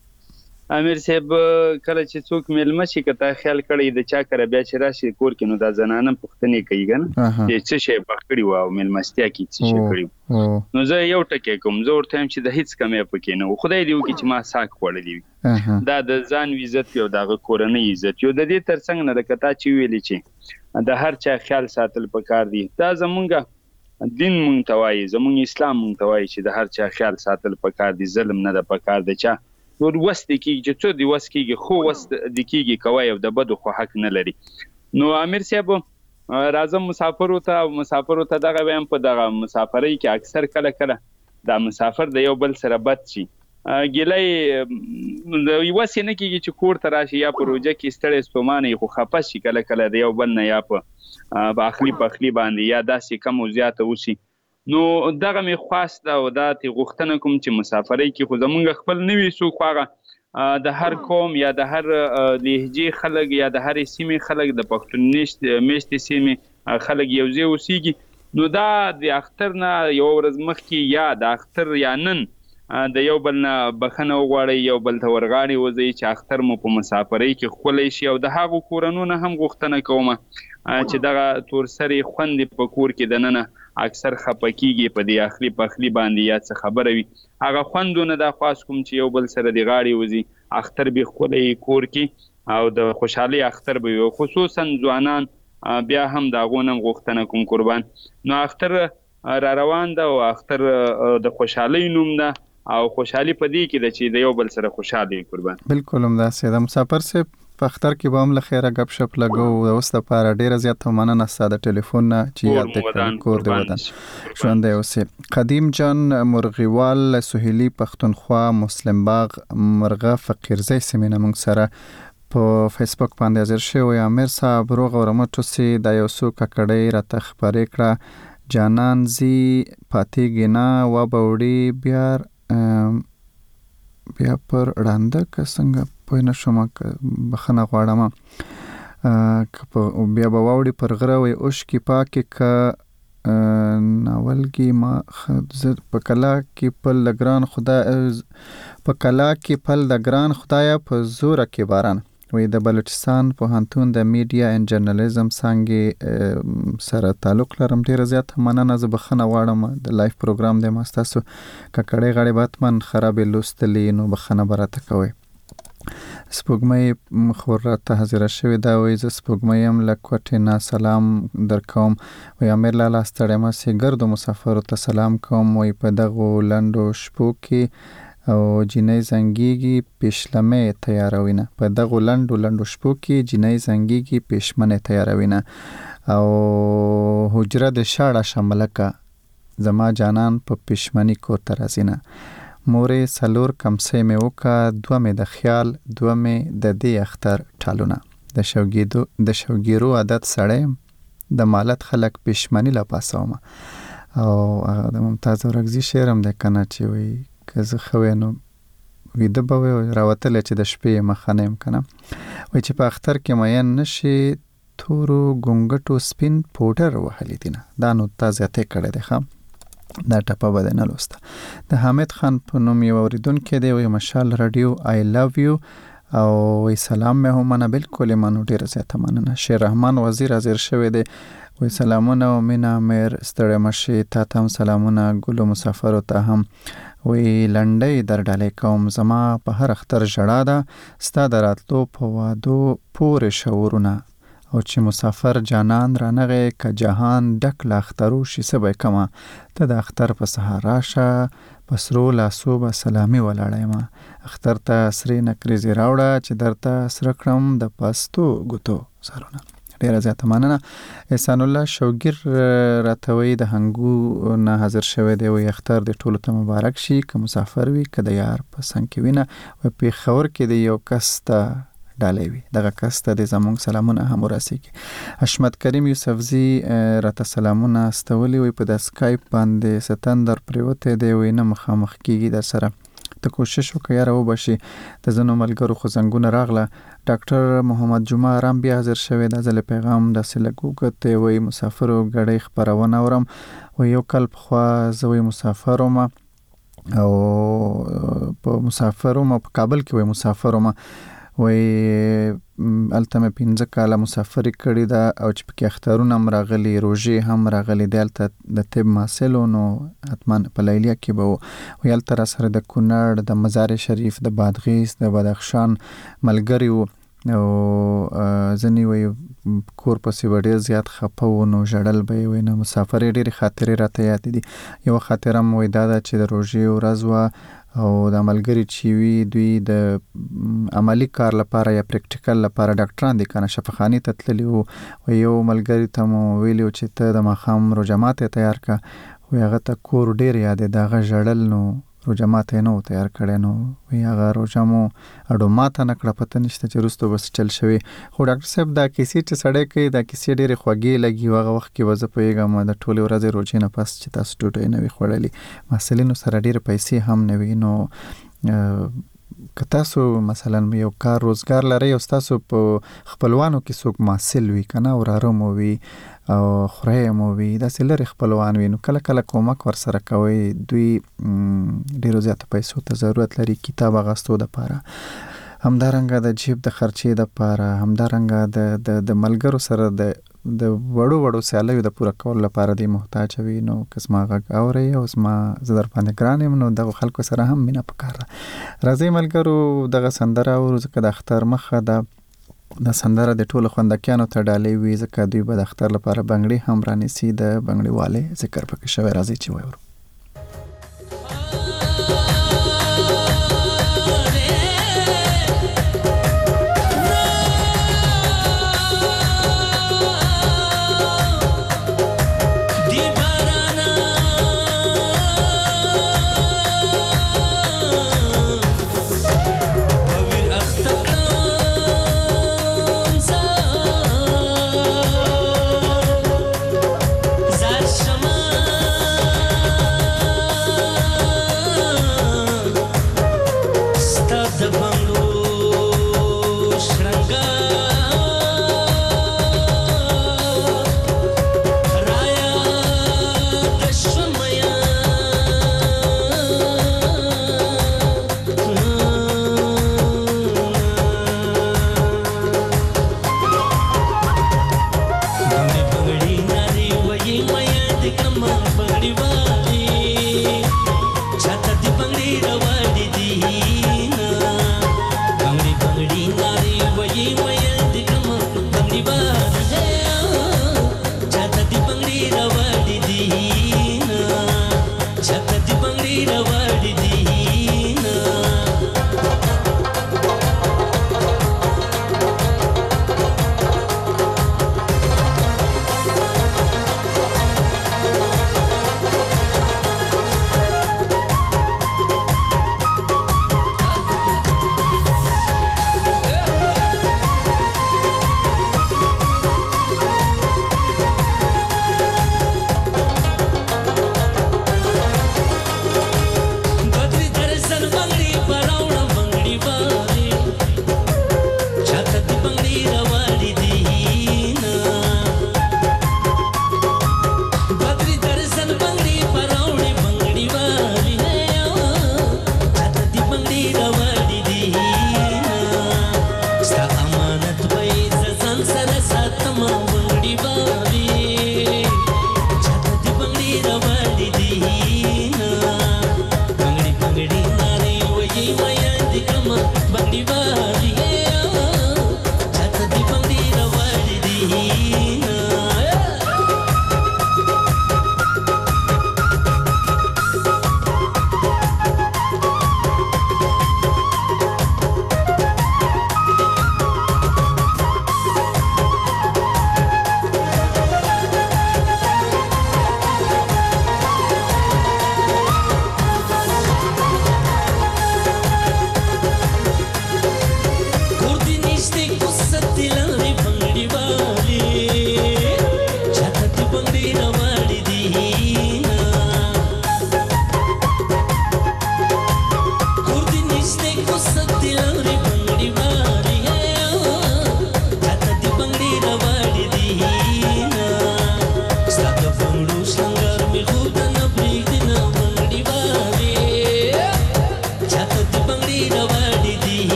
امیر صاحب کله چې څوک ملمه شي کته خیال کړی د چا کړه بیا چې راشي کور کې نو دا زنانه پښتنې کوي کنه چې څه شی پخړی و او ملمستیا کې څه شی کړی نو زه یو ټکی کوم زه ورته هم چې د هیڅ کمې پکې نه خدای دی وکي چې ما ساک وړلې دا د ځان عزت یو د کورنۍ عزت یو د دې ترڅنګ نه د کتا چې ویلې چې د هر چا خیال ساتل پکار دی. دا زمونږه دین مونږ توای زمونږ اسلام مونږ توای چې د هر چا خیال ساتل پکار دی. ظلم نه د پکار دی چا ور وست کیږي چې څو دی وست کیږي خو وست د کیږي کوي او د بدو خو حق نه لري. نو امیر صاحب راځم مسافر ته دغه ویم په دغه مسافرۍ کې اکثر کله کله دا مسافر د یو بل سره بد شي ګلای د یو سینه کېږي چې کور ته راشي یا پروژه کې ستړي ستومانه خو خپه شي کله کله د یو بل نه یا په اخلي باندې یا داسې کم او زیاته وسی. نو دغه می خواست او د غوښتنه کوم چې مسافرۍ کې خو زمونږ خپل نوي سو خواغه د هر قوم یا د هر لهجه خلک یا د هر سیمې خلک د پښتون میشتې سیمې خلک یو ځای اوسېږي. نو دا د اختر نه یو ورځ مخکې یا د اختر یا نن د یو بل نه بخنه وغواړئ، یو بل ته ورغاړې وځئ چې اختر مو په مسافرۍ کې ښکلی شي. او د هغو کورنو نه هم غوښتنه کومه چې دغه تورسرې خوندې په کور کې دننه اکثر خفه کېږي په دې اخلي پخلي باندې یا څه خبره وي، هغه خوندونه دا خواست کوم چې یو بل سره د غاړې وځي، اختر به ښکلی کور کې او د خوشحالۍ اختر به وي. خصوصا ځوانان بیا هم د هغو نه غوښتنه کوم قربان. نو اختر را روان ده او اختر د خوشحالۍ نوم ده او خوشحالي په دې کې ده چې د یو بل سره خوشاله قربان. بالکل همداسې ده. مسافر صاحب په اختر کې به هم له خیره غپ شپ لګو. د اوس لپاره ډیره زیاته مننه ستاسو ټلیفون نه چې یاد کړل کور د ودان ژوند دی. اوسې قدیم جان مرغیوال سهیلی پښتونخوا مسلم باغ مرغه فقیرزی سیمه موږ سره په فیسبوک باندې حاضر شوی. امیر صاحب روغ ورمټو سي د یو سو ککړې را تخبرې کړه جانان زی پاتې گنا و بوړي بیا پر وړاندې څنګه پوه نه شوم بخنه غواړم بیا به واوړي پر غره وي اوش کی پاکه ک ناولګي ما خزر په کلا کې پل لګران خدا په کلا کې پل لګران خدایا په زور کې باران وي. د بلوچستان پوهنتون د میډیا ان جرنالیزم څنګه سره تعلق لرم. ډیره زیات مننه. زه بخنه غواړم د لایف پروګرام د ماستاسو ککړې غړې باتمن خرابې لوستلې نو بخنه براته کوي. سپوږمۍ خورته حاضر شوی دا وي. زه سپوږمۍ هم لکوټه نه سلام درکوم. وي امیر لالا ستړی ما سي ګردو مسافر ته سلام کوم. وي په دغه لندو شپو کې او جنې زنګيږي پښلمه تیاروینه. په دغه لندو شپو کې جنې زنګيږي پښمنه تیاروینه. او حجره د شاړه شملکه زما جانان په پښمنی کو ترازینه. مورې سلور کمسې مې وکا دوه مې د خیال دوه مې د دې اختر ټالونه. د شوګیرو عادت سړی د مالت خلق پښمنی لا پاسوم. او د ممتاز ورغزي شعرم د کنه چې وي که زه خوینو ویده به وي راوتلی چې د شپې مخه نیم کنه. وایي چې په اختر کې مین نشي تورو ګونګټو سپین پوډر وهلی دینه. دا نو تا زیاتې کړی دی ښه دا ټپه به دی نه لوسته. د حامد خان په نوم یو اورېدونکی دی وایي مشال رادیو آی لو یو او وایي سلام مې هم منه. بالکل یې منو ډېره زیاته مننه. شیر رحمان وزیر حاضر شوی دی وایي سلامونه او مینا امیر ستړی مشې تا ته هم سلامونه. ګلو مسافرو ته هم وی لنډۍ در ډالې کوم. زما په هر اختر ژړا ده ستا د راتلو په وادو پورې شعورونه. او چې مسافر جانان رانغې که جهان ډک له اخترو شي څه به کمه. ته د اختر په سهار راشه په سرو لاسو به سلامي ولاړه یم. اختر ته سرې نکریزې راوړه چې درته سره کړم د پاستو ګوتو سرونه. ډیره زیاته مننه. احسان الله شوګیر راتوي د هنګو نه حاضر شوی دی. وي اختر د ټولو ته مبارک شي که مسافر وي که د یار په څنګ کې وینه. و په خور کې د یو کس ته ډالې وي دغه کس ته د زمونږ سلامونه هم ورسیږي. حشمت کریم یوسفزي راته سلامونه استولي. وي په د سکایپ باندې ستندر پریوته دی وي نه مخامخ کیږي در سره. ته کوشش وکړه یاره وبشي. د ځینو ملګرو خو زنګونه راغله. ډاکټر محمد جمعه آرام بیا حاضر شوی. دا ځل پیغام داسې لږ وکړی وایي مسافرو ګډۍ خپرونه اورم. وایي یو کال پخوا زه وایي مسافر وم او په مسافر وم په کابل کې وایي مسافر وم. وایي هلته مې 15 کاله مسافري کړې ده او چې پکې اخترونه هم راغلي روژې هم راغلي دی. هلته د طب محصل و نو حتما په لیلیه کې به و. وایي هلته را سره د کونړ د مزار شریف د بادغیس د بدخشان ملګري و او ځینې وایي کور پسې به ډېر زیات خفه و نو ژړل به یې. وایي نو مسافرۍ ډېرې خاطرې راته یادې دي. یوه خاطره هم وایي دا ده چې د روژې ورځ وه او د ملګري چې وي دوی د عملی کار لپاره یا پریکټیکل لپاره ډاکټران دي کنه شفاخانې ته تللي وو. یو ملګري ته مو ویلي چې ته د ماښام روژه ماتی تیار که. وایي هغه ته کور ډېر یادې د هغه ژړل نو روژه ماتی یې نه و تیار کړی. نو وایي هغه روژه مو اډو ماته نه کړه پته نشته چې وروسته بس چل شوي. خو ډاکټر صاحب دا کیسې چې سړی کوي دا کیسې ډېرې خوږې لګي. هغه وخت کې به زه پوهېږم د ټولې ورځې روژې نه پس چې تاسو ډوډۍ نه وي خوړلې محصلینو سره ډېرې پیسې هم نه وي نو که تاسو مثلا یو کار روزګار لري او تاسو په خپلوانو کې څوک ماسل وي کنه او رارمو وي او خوري مو وي دا سلری خپلوان وي نو کله کله کومک ور سره کوي دوی ډیرو زیات پیسو ته ضرورت لري کتاب غاستو د پاره همدارنګه د جیب د خرچې د پاره همدارنګه د ملګرو سره د وړو سیالیو د پوره کول لپاره دی محتاج وي نو قسمه غږ اوري او اسما زدر باندې ګرانم نو د خلکو سره هم مینا پکاره راځي ملګرو دغه سندره او ځکه د اختر مخه د سندره د ټولو خوندکیانو ته ډالې وي ځکه دوی به د اختر لپاره بنگړي هم رانیسي د بنگړي والے ذکر پکې شوی راځي چې وایو زار شما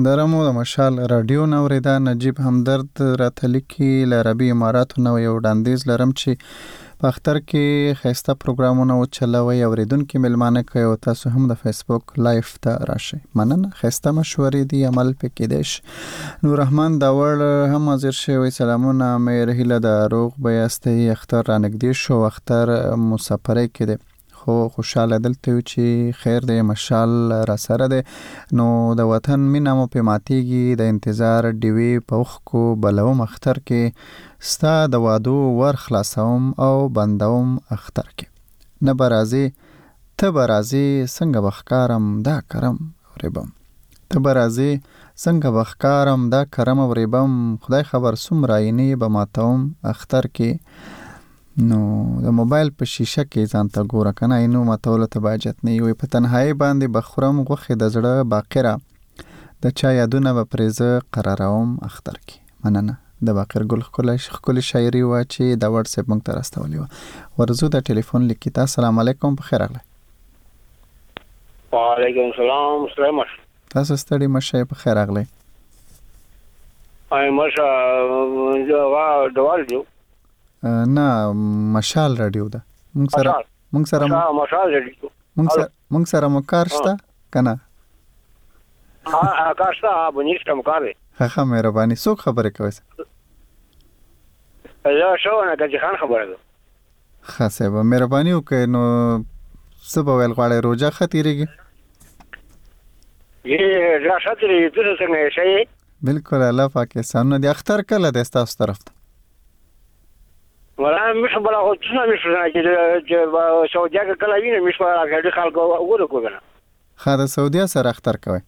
درمو د مشال رادیو نو ریدا نجیب همدرد راتلیکی لعربی اماراتو نو یو وړاندیز لرم چې په اختر کې خیسته پروګرامونه او چلوي اوریدونکو ملمانه کوي او تاسو هم د فیسبوک لایف ته راشئ. مننه. خیسته مشورې دی عمل پکې دیش. نور رحمان داور هم حاضر شوی. سلامونه مې رهیله د روغ بیاسته اختر رانګدي شو. اختر مسافرې کې دی خو خوشاله دلته یو چې خیر دی مشال را سره دی. نو د وطن مینه مو په ماتيږي د انتظار دیوی پوخ کو بلوم اختر کې ستا د وادو ور خلاصوم او بندوم اختر کې نه برازي ته برازي څنګه بخکارم دا کرم وربم ته برازي څنګه بخکارم دا کرم وربم خدای خبر سمراینه به ماتوم اختر کې. نو د موبایل په شیشه کې ځان ته ګوره کنه اینو ماتول ته باجت نه وي په تنهایی باندې بخورم غوخه د زړه باقره د چا یادونه به پرېزه قراروم اختر کې. مننه. د باقر ګل خپل شاعري وا چې د واتس اپ مونږ ته راستولې و. ورزو د ټلیفون لیکیتا. السلام علیکم په خیر راغلی. وعلیکم السلام. سلام. تاسو ستړي مشه په خیر راغلی. آی مشه جواب دوالجو نه مشال رادیو ده. مونږ سره مشال رادیو مونږ سره مکار شته کنه؟ ها کار شته بنیشته مکار دی. ښه مهرباني. څوک خبرې کوي؟ زه شو نه کجی خان خبره ده. ښه صاحب مهرباني وکړئ. نو څه به ویل غواړئ؟ روژه ښه تېرېږي؟ روژه ښه تېرېږي. تاسو څنګه یې؟ بالکل الله پاک احسانونه دي. اختر کله دی ستاسو طرف ته؟ ولا مش بلا خو څه مش نه چې سعودي کې کله ویني مش په غړي خلکو وګورو کنه. خا د سعودي سره اختر کوي.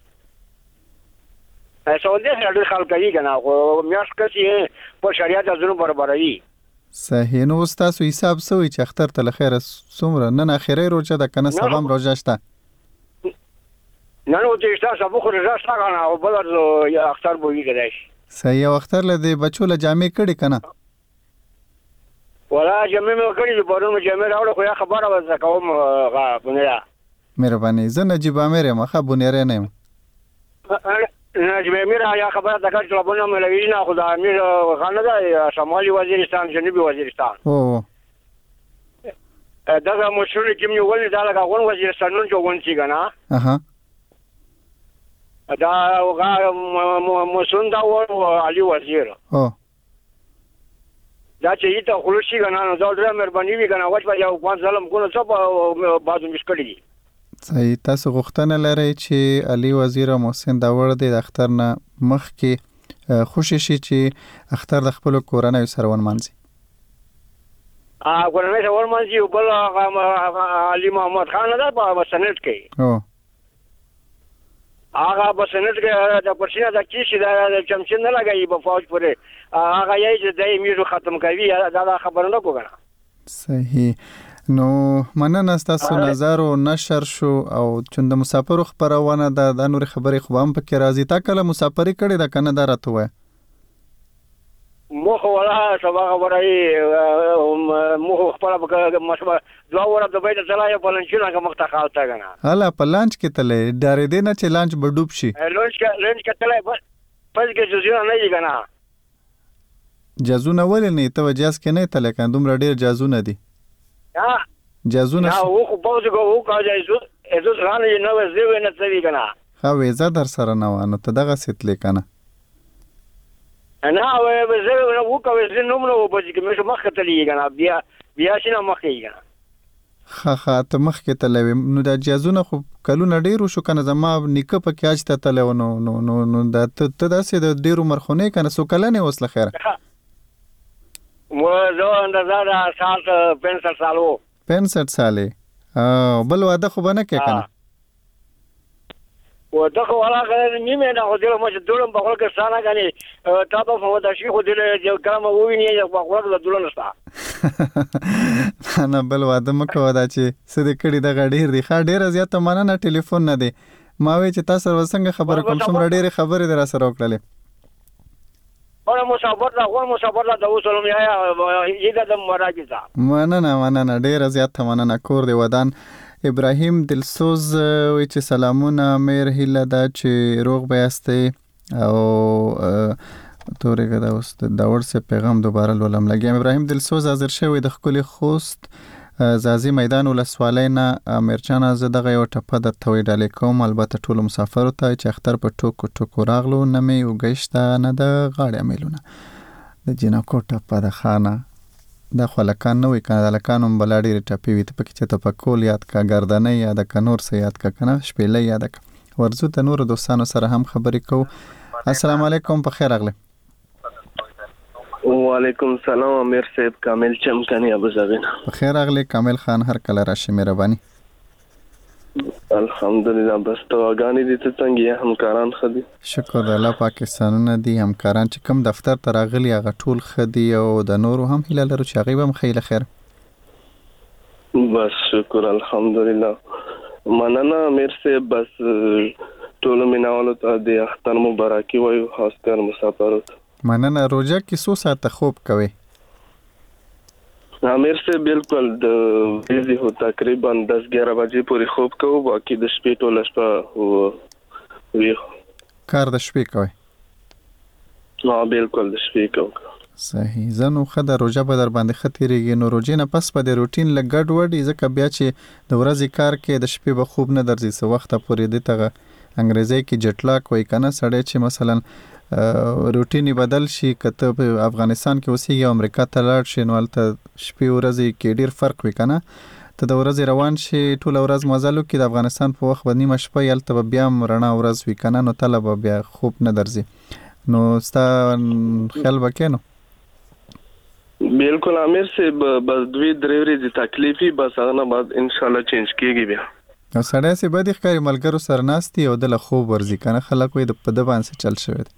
سعودي سره خلک یې کنه خو میاش کې په شریعت ازونو برابرۍ. صحیح. نو تاسو حساب سوي چې اختر ته لخيره څومره نن اخیری روزه ده کنه سبام روزه شته؟ نن او چې تاسو په خو روزه شته کنه او بل اختر بوي کېدای. صحیح. او اختر له بچو له جامې کړي کنه؟ ولا جمع مې کړی په ورونو جمع راوړ خو یا خبره وځه کوم غا بنیا. مهرباني. زه نجیب امیر یم خو بنیره نه یم. نجیب امیر یا خبره د کار ټلبونه مې لوي نه خدای امیر غانه ده شمالي وزیرستان جنوبي وزیرستان. او دغه مشهور کې مې ولې دا لکه غون وزیرستانونو جوړون شي کنه. اها. دا غا مسون دا و علي وزیر. او دا چې ایته خلوصي غنا نو دا ډېر مهرباني وی غنا واچ په یو پانځ ظلم کو نو څه په بازو مشکلي. صحیح. تاسو غوښتنه لرئ چې علي وزیر محسن داوړ د اختر نه مخ کې خوشی شي چې اختر د خپل کورنۍ سره ونمانځي. کورنۍ سره ونمانځي. بل علي محمد خان دا په سنت کې. او هغه په سنت کې د پرشینه د کیشي د چمچن نه لګایي په فوج پورې هغه یې چې د میرو ختم کوي دا خبره نه کوګنه. صحیح. نو مننه تاسو نظر او نشر شو او چون د مسافر خبرونه د نور خبرې خو هم پکې راځي. تا کله مسافری کړي د کنه دراته وای؟ مخ ولا سبا خبرې مخ خپل په مشبه دوا ور د بیت ځلای په لنچونه کې مختخال تا غنا. هلا په لانچ کې تلې ډارې دې نه چې لانچ بډوب شي. لانچ کې تلې پس کې جزونه نه دي غنا. جازونه ولې نه ته وجاز کې نه تلې کاندوم ډېر جازونه دي. ها جازونه او خو په څه کو کاجایزو اېزو ځان نه وځي نه څه دي غنا. خو وېزه در سره نه وانه ته دغه ستلې کنه. انا وزه وکوي زنوم نو په چې مې مخ کتلې غنا بیا شنه مخ یې غنا. خا ته مخ کې تلې نو د جازونه خو کلونه ډیرو شو کنه زما نیکه په کېاج ته تلې نو د ته داسې د ډیرو مرخونه کنه سو کله نه وسله خیره. مو زه اندازه د سال 65 سالو 65 سالې. بل واده خو بنه کې کنه. و دغه ولا غیر نیمه نه خو دله مشه دولم په خپل کې سانه غني تا په فوت شي خو دله چې کلمه وویني په خپل د دولن ستا نه بل واده مکو دا چې سده کړي د غډیر دی خا ډیر زیات مننه ټلیفون نه دی ما وی چې تاسو ورسنګ خبر کوم څومره ډیر خبرې در سره وکړلې. اور مسافر لا د وسلم یا یګه د مراجعه مننه ډیر زیات مننه. کور دی ودان ابراهیم دلسوز وی چې سلامونه مې هیله ده چې روغ بیاستئ او تورګه دا اوس د ورسه پیغام دوباره لولم لګیم. ابراهیم دلسوز حاضر شوی د خپل خوست زازي میدان ولسوالینا امرجان از دغه یو ټپه د توي ډالې کوم. البته ټول مسافر ته چې اختر په ټوکو ټوکو راغلو نه مې وګښتا نه د غاړې میلونه د جنکو ټپه د خانه د خلکان نوې کنه د لکانم بلاډي ټپې وي ته پکې چې ته په کول یاد کا گردنې یاد کا نور سه یاد کا کنه شپېلې یاد کا ورزو ته نور دوستانو سره هم خبرې کو. السلام علیکم په خیر اغله. وعلیکم السلام امیر صاحب کامل چمکنی ابو ظبی. بخیر اغلی کامل خان هر کله راشي مهرباني. الحمدلله بس تواګانی دي ته څنګه همکاران خدي. شکر د الله پاکستانونه دي همکاران چې کوم دفتر ته راغلي هغه ټول خدي او د نورو هم هیله لرو چې هغه هم خیله خیر. بس شکر الحمدلله. مننه امیر صاحب بس ټول میناولو ته د اختر مبارکي وایو خاص کر مسافرو ته. مننه. روزه کې څو ساعته خوب کوي؟ امیر سے بالکل د ویزی هو تقریبا 10-11 بجې پورې خوب کوو باقي د شپې ټول شپه وی کار د شپې کوي. بالکل د شپې کوو. صحیح. زنو خدای روزه به در باندې خطرېږي نو روزه نه پس په د روټین لګډ وډي ځکه بیا چې د ورځې کار کې د شپې به خوب نه درځي څه وخت پورې د تغه انګریزي کې جټلاک وای کنه سړی چې مثلا روټینی بدل شي کته په افغانستان کې اوسېږي امریکا ته لاړ شي نو البته شپې ورځې کې ډیر فرق وي کنه ته د ورځې روان شي ټول ورځ مزلو کې د افغانستان په وخت باندې مشپه یلته بیا رڼا ورځ وي کنه نو طلب بیا خوب نه درځي نو ستا خیال وکینو. بالکل امیر سے بس 2-3 ورځې تکلیفي بس هغه بعد ان شاء الله چینج کیږي بیا. نو سړی سي بده ښکاری ملګرو سره ناستي او د خوب ورځي کنه خلک وي د په د باندې چل شوی.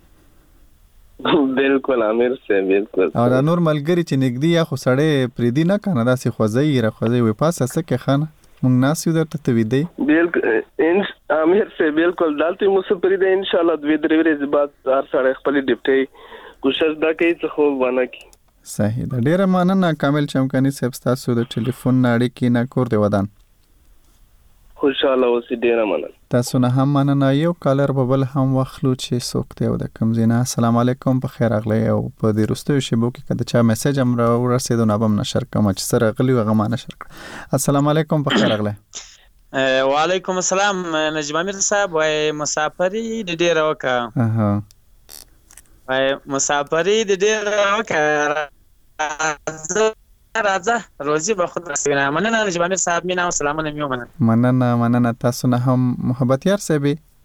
بالکل امیر سے بالکل. او دا نور ملګری چې نګدي یا خو سړی پریدي نه کنه دا سي خوځي را خوځي وي پاسه سکه خانه مونږ ناس یو درته ته ویدی. بالکل امیر سے بالکل دالته مو سره پریدي ان شاء الله 2-3 ورځې بعد هر سړی خپل ډیپټي کوشش دا کوي چې خو ونه کی. صحیح ده. ډیره مننه کامل چمکنی صاحب تاسو د ټلیفون اړیکې نه کور دی ودان. خوشاله اوسې ډیره مننه. تاسو نه هم مننه. یو کالر ببل هم واخلو چې څوک دی او د کوم زینا. السلام علیکم په خیر اغلی او په دې رستو شبو کې کده چا میسج هم را ورسېدو نه بم نشر کوم چې سره غلی وغه ما نشر کړ. السلام علیکم په خیر اغلی. وعلیکم السلام نجم امیر صاحب وای مسافری د ډیره وکا وای مسافری د ډیره وکا راځه روزي به خود رسېنه. مننه نجم امیر صاحب مینا او سلامونه میو مننه تاسو نه هم محبت یار صاحب.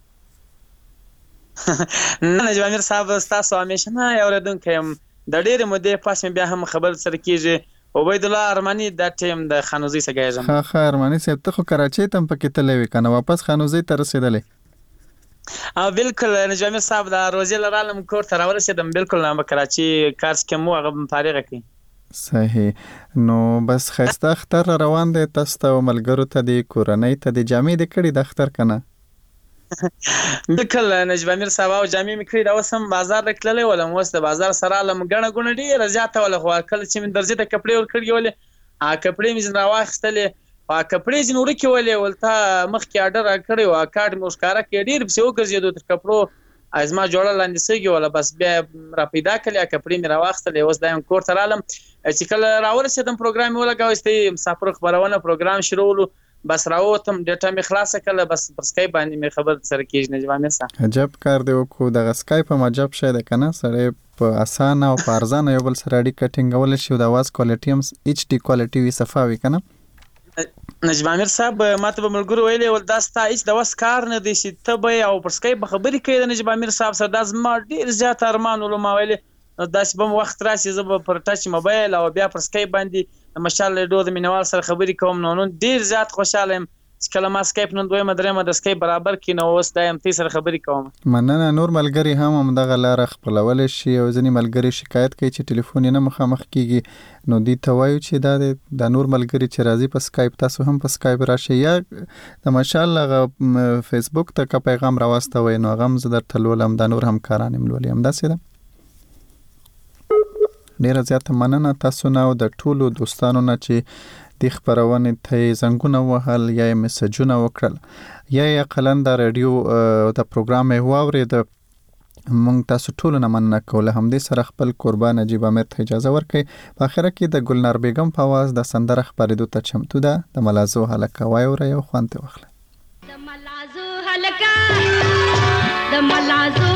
نه نجم امیر صاحب تاسو همیشه نه اوریدونکو يم د ډېر مودې پاس بیا هم خبر سره کیږي عبید الله ارمانی د ټیم د خانوزي سګایږم. ها ارمانی صاحب ته خو کراچۍ تم پکې تلې وې کنه واپس خانوزي ته رسیدلې. بالکل نجم امیر صاحب دا روزي لرالم کور ته راورسېدم بالکل نه کراچۍ کارس کې مو هغه فارغه کی. صحیح. نو بس خسته اختر روان دی تاسو ته ملګرو ته د کورنۍ ته د جامې د کړي د اختر کنه. بالکل نجم امیر صاحب او جامې مې کړي دا وسم بازار رکللې ولم وس د بازار سره لم غنه غونه ډیره زیاته ول خو کله چې من درځي ته کپڑے ور کړی ول کپڑے مې زنه واخستلې کپڑے جنور کې ولې ولته مخ کې اډر کړی و کارت مې وشکاره کې ډیر په وګرځېدو تر کپړو ازما جوړه لاندې سګي ولا بس بیا را پیدا کړل کپڑے مې راوخستلې اوس دایم کور ته رالم چې کله راورسېدم پروګرام ولګاوستې مسافر خبرونه پروګرام شروع بس راوتم ډیټا مې خلاص کړل بس پر سکایپ باندې مې خبر سره کېږي نجم امیر صاحب. عجب کار دی وکړو د سکایپ هم عجب شی ده کنه سره په اسانه او په ارزانه یو بل سره اړیکه ټینګول شي د आवाज کوالټي هم ایچ ډي کوالټي وي صفاوي کنه. نجم امیر صاحب ماته به ملګرو ویلې ول دا ستا هیڅ د وس کار نه دی چې ته به او پر سکایپ خبرې کوي د نجم امیر صاحب سره دا زما ډیر زیات ارمان ول ما ویلې داسې به وخت راشي زه به پر ټچ موبایل او بیا پر سکایپ باندې مشال ډو د مینوال سره خبرې کوم نو ډیر زیات خوشاله یم چې کله ما سکایپ نن دوی مدرمه د سکایپ برابر کینو اوس دایم تی سره خبرې کوم. مننه. نور ملګری هم دغه لار خپلول شي او ځنی ملګری شکایت کوي چې ټلیفون نه مخامخ کیږي نو دی ته وایو چې دا نور ملګری چې راځي په سکایپ تاسو هم په سکایپ راشي یا د ماشاءالله فیسبوک ته کا پیغام راوستوي نو غم زه در تلولم د نور همکاران ملولم داسې ده. ډیره زیاته مننه تاسو نه او د ټولو دوستانو نه چې د خبرونه ته زنګونه وهل یا میسجونه وکړل یا قلند رادیو د پروګرام هواوري د مونږ تاسو ټول نه مننه کوله همدې سره خپل قربان نجیب امیر ته اجازه ورکړي په اخره کې د ګلنار بیگم په आवाज د سندره خبرېدو ته چمتو ده د ملازو هلکه وایو را یو خوانته واخله د ملازو هلکه د ملازو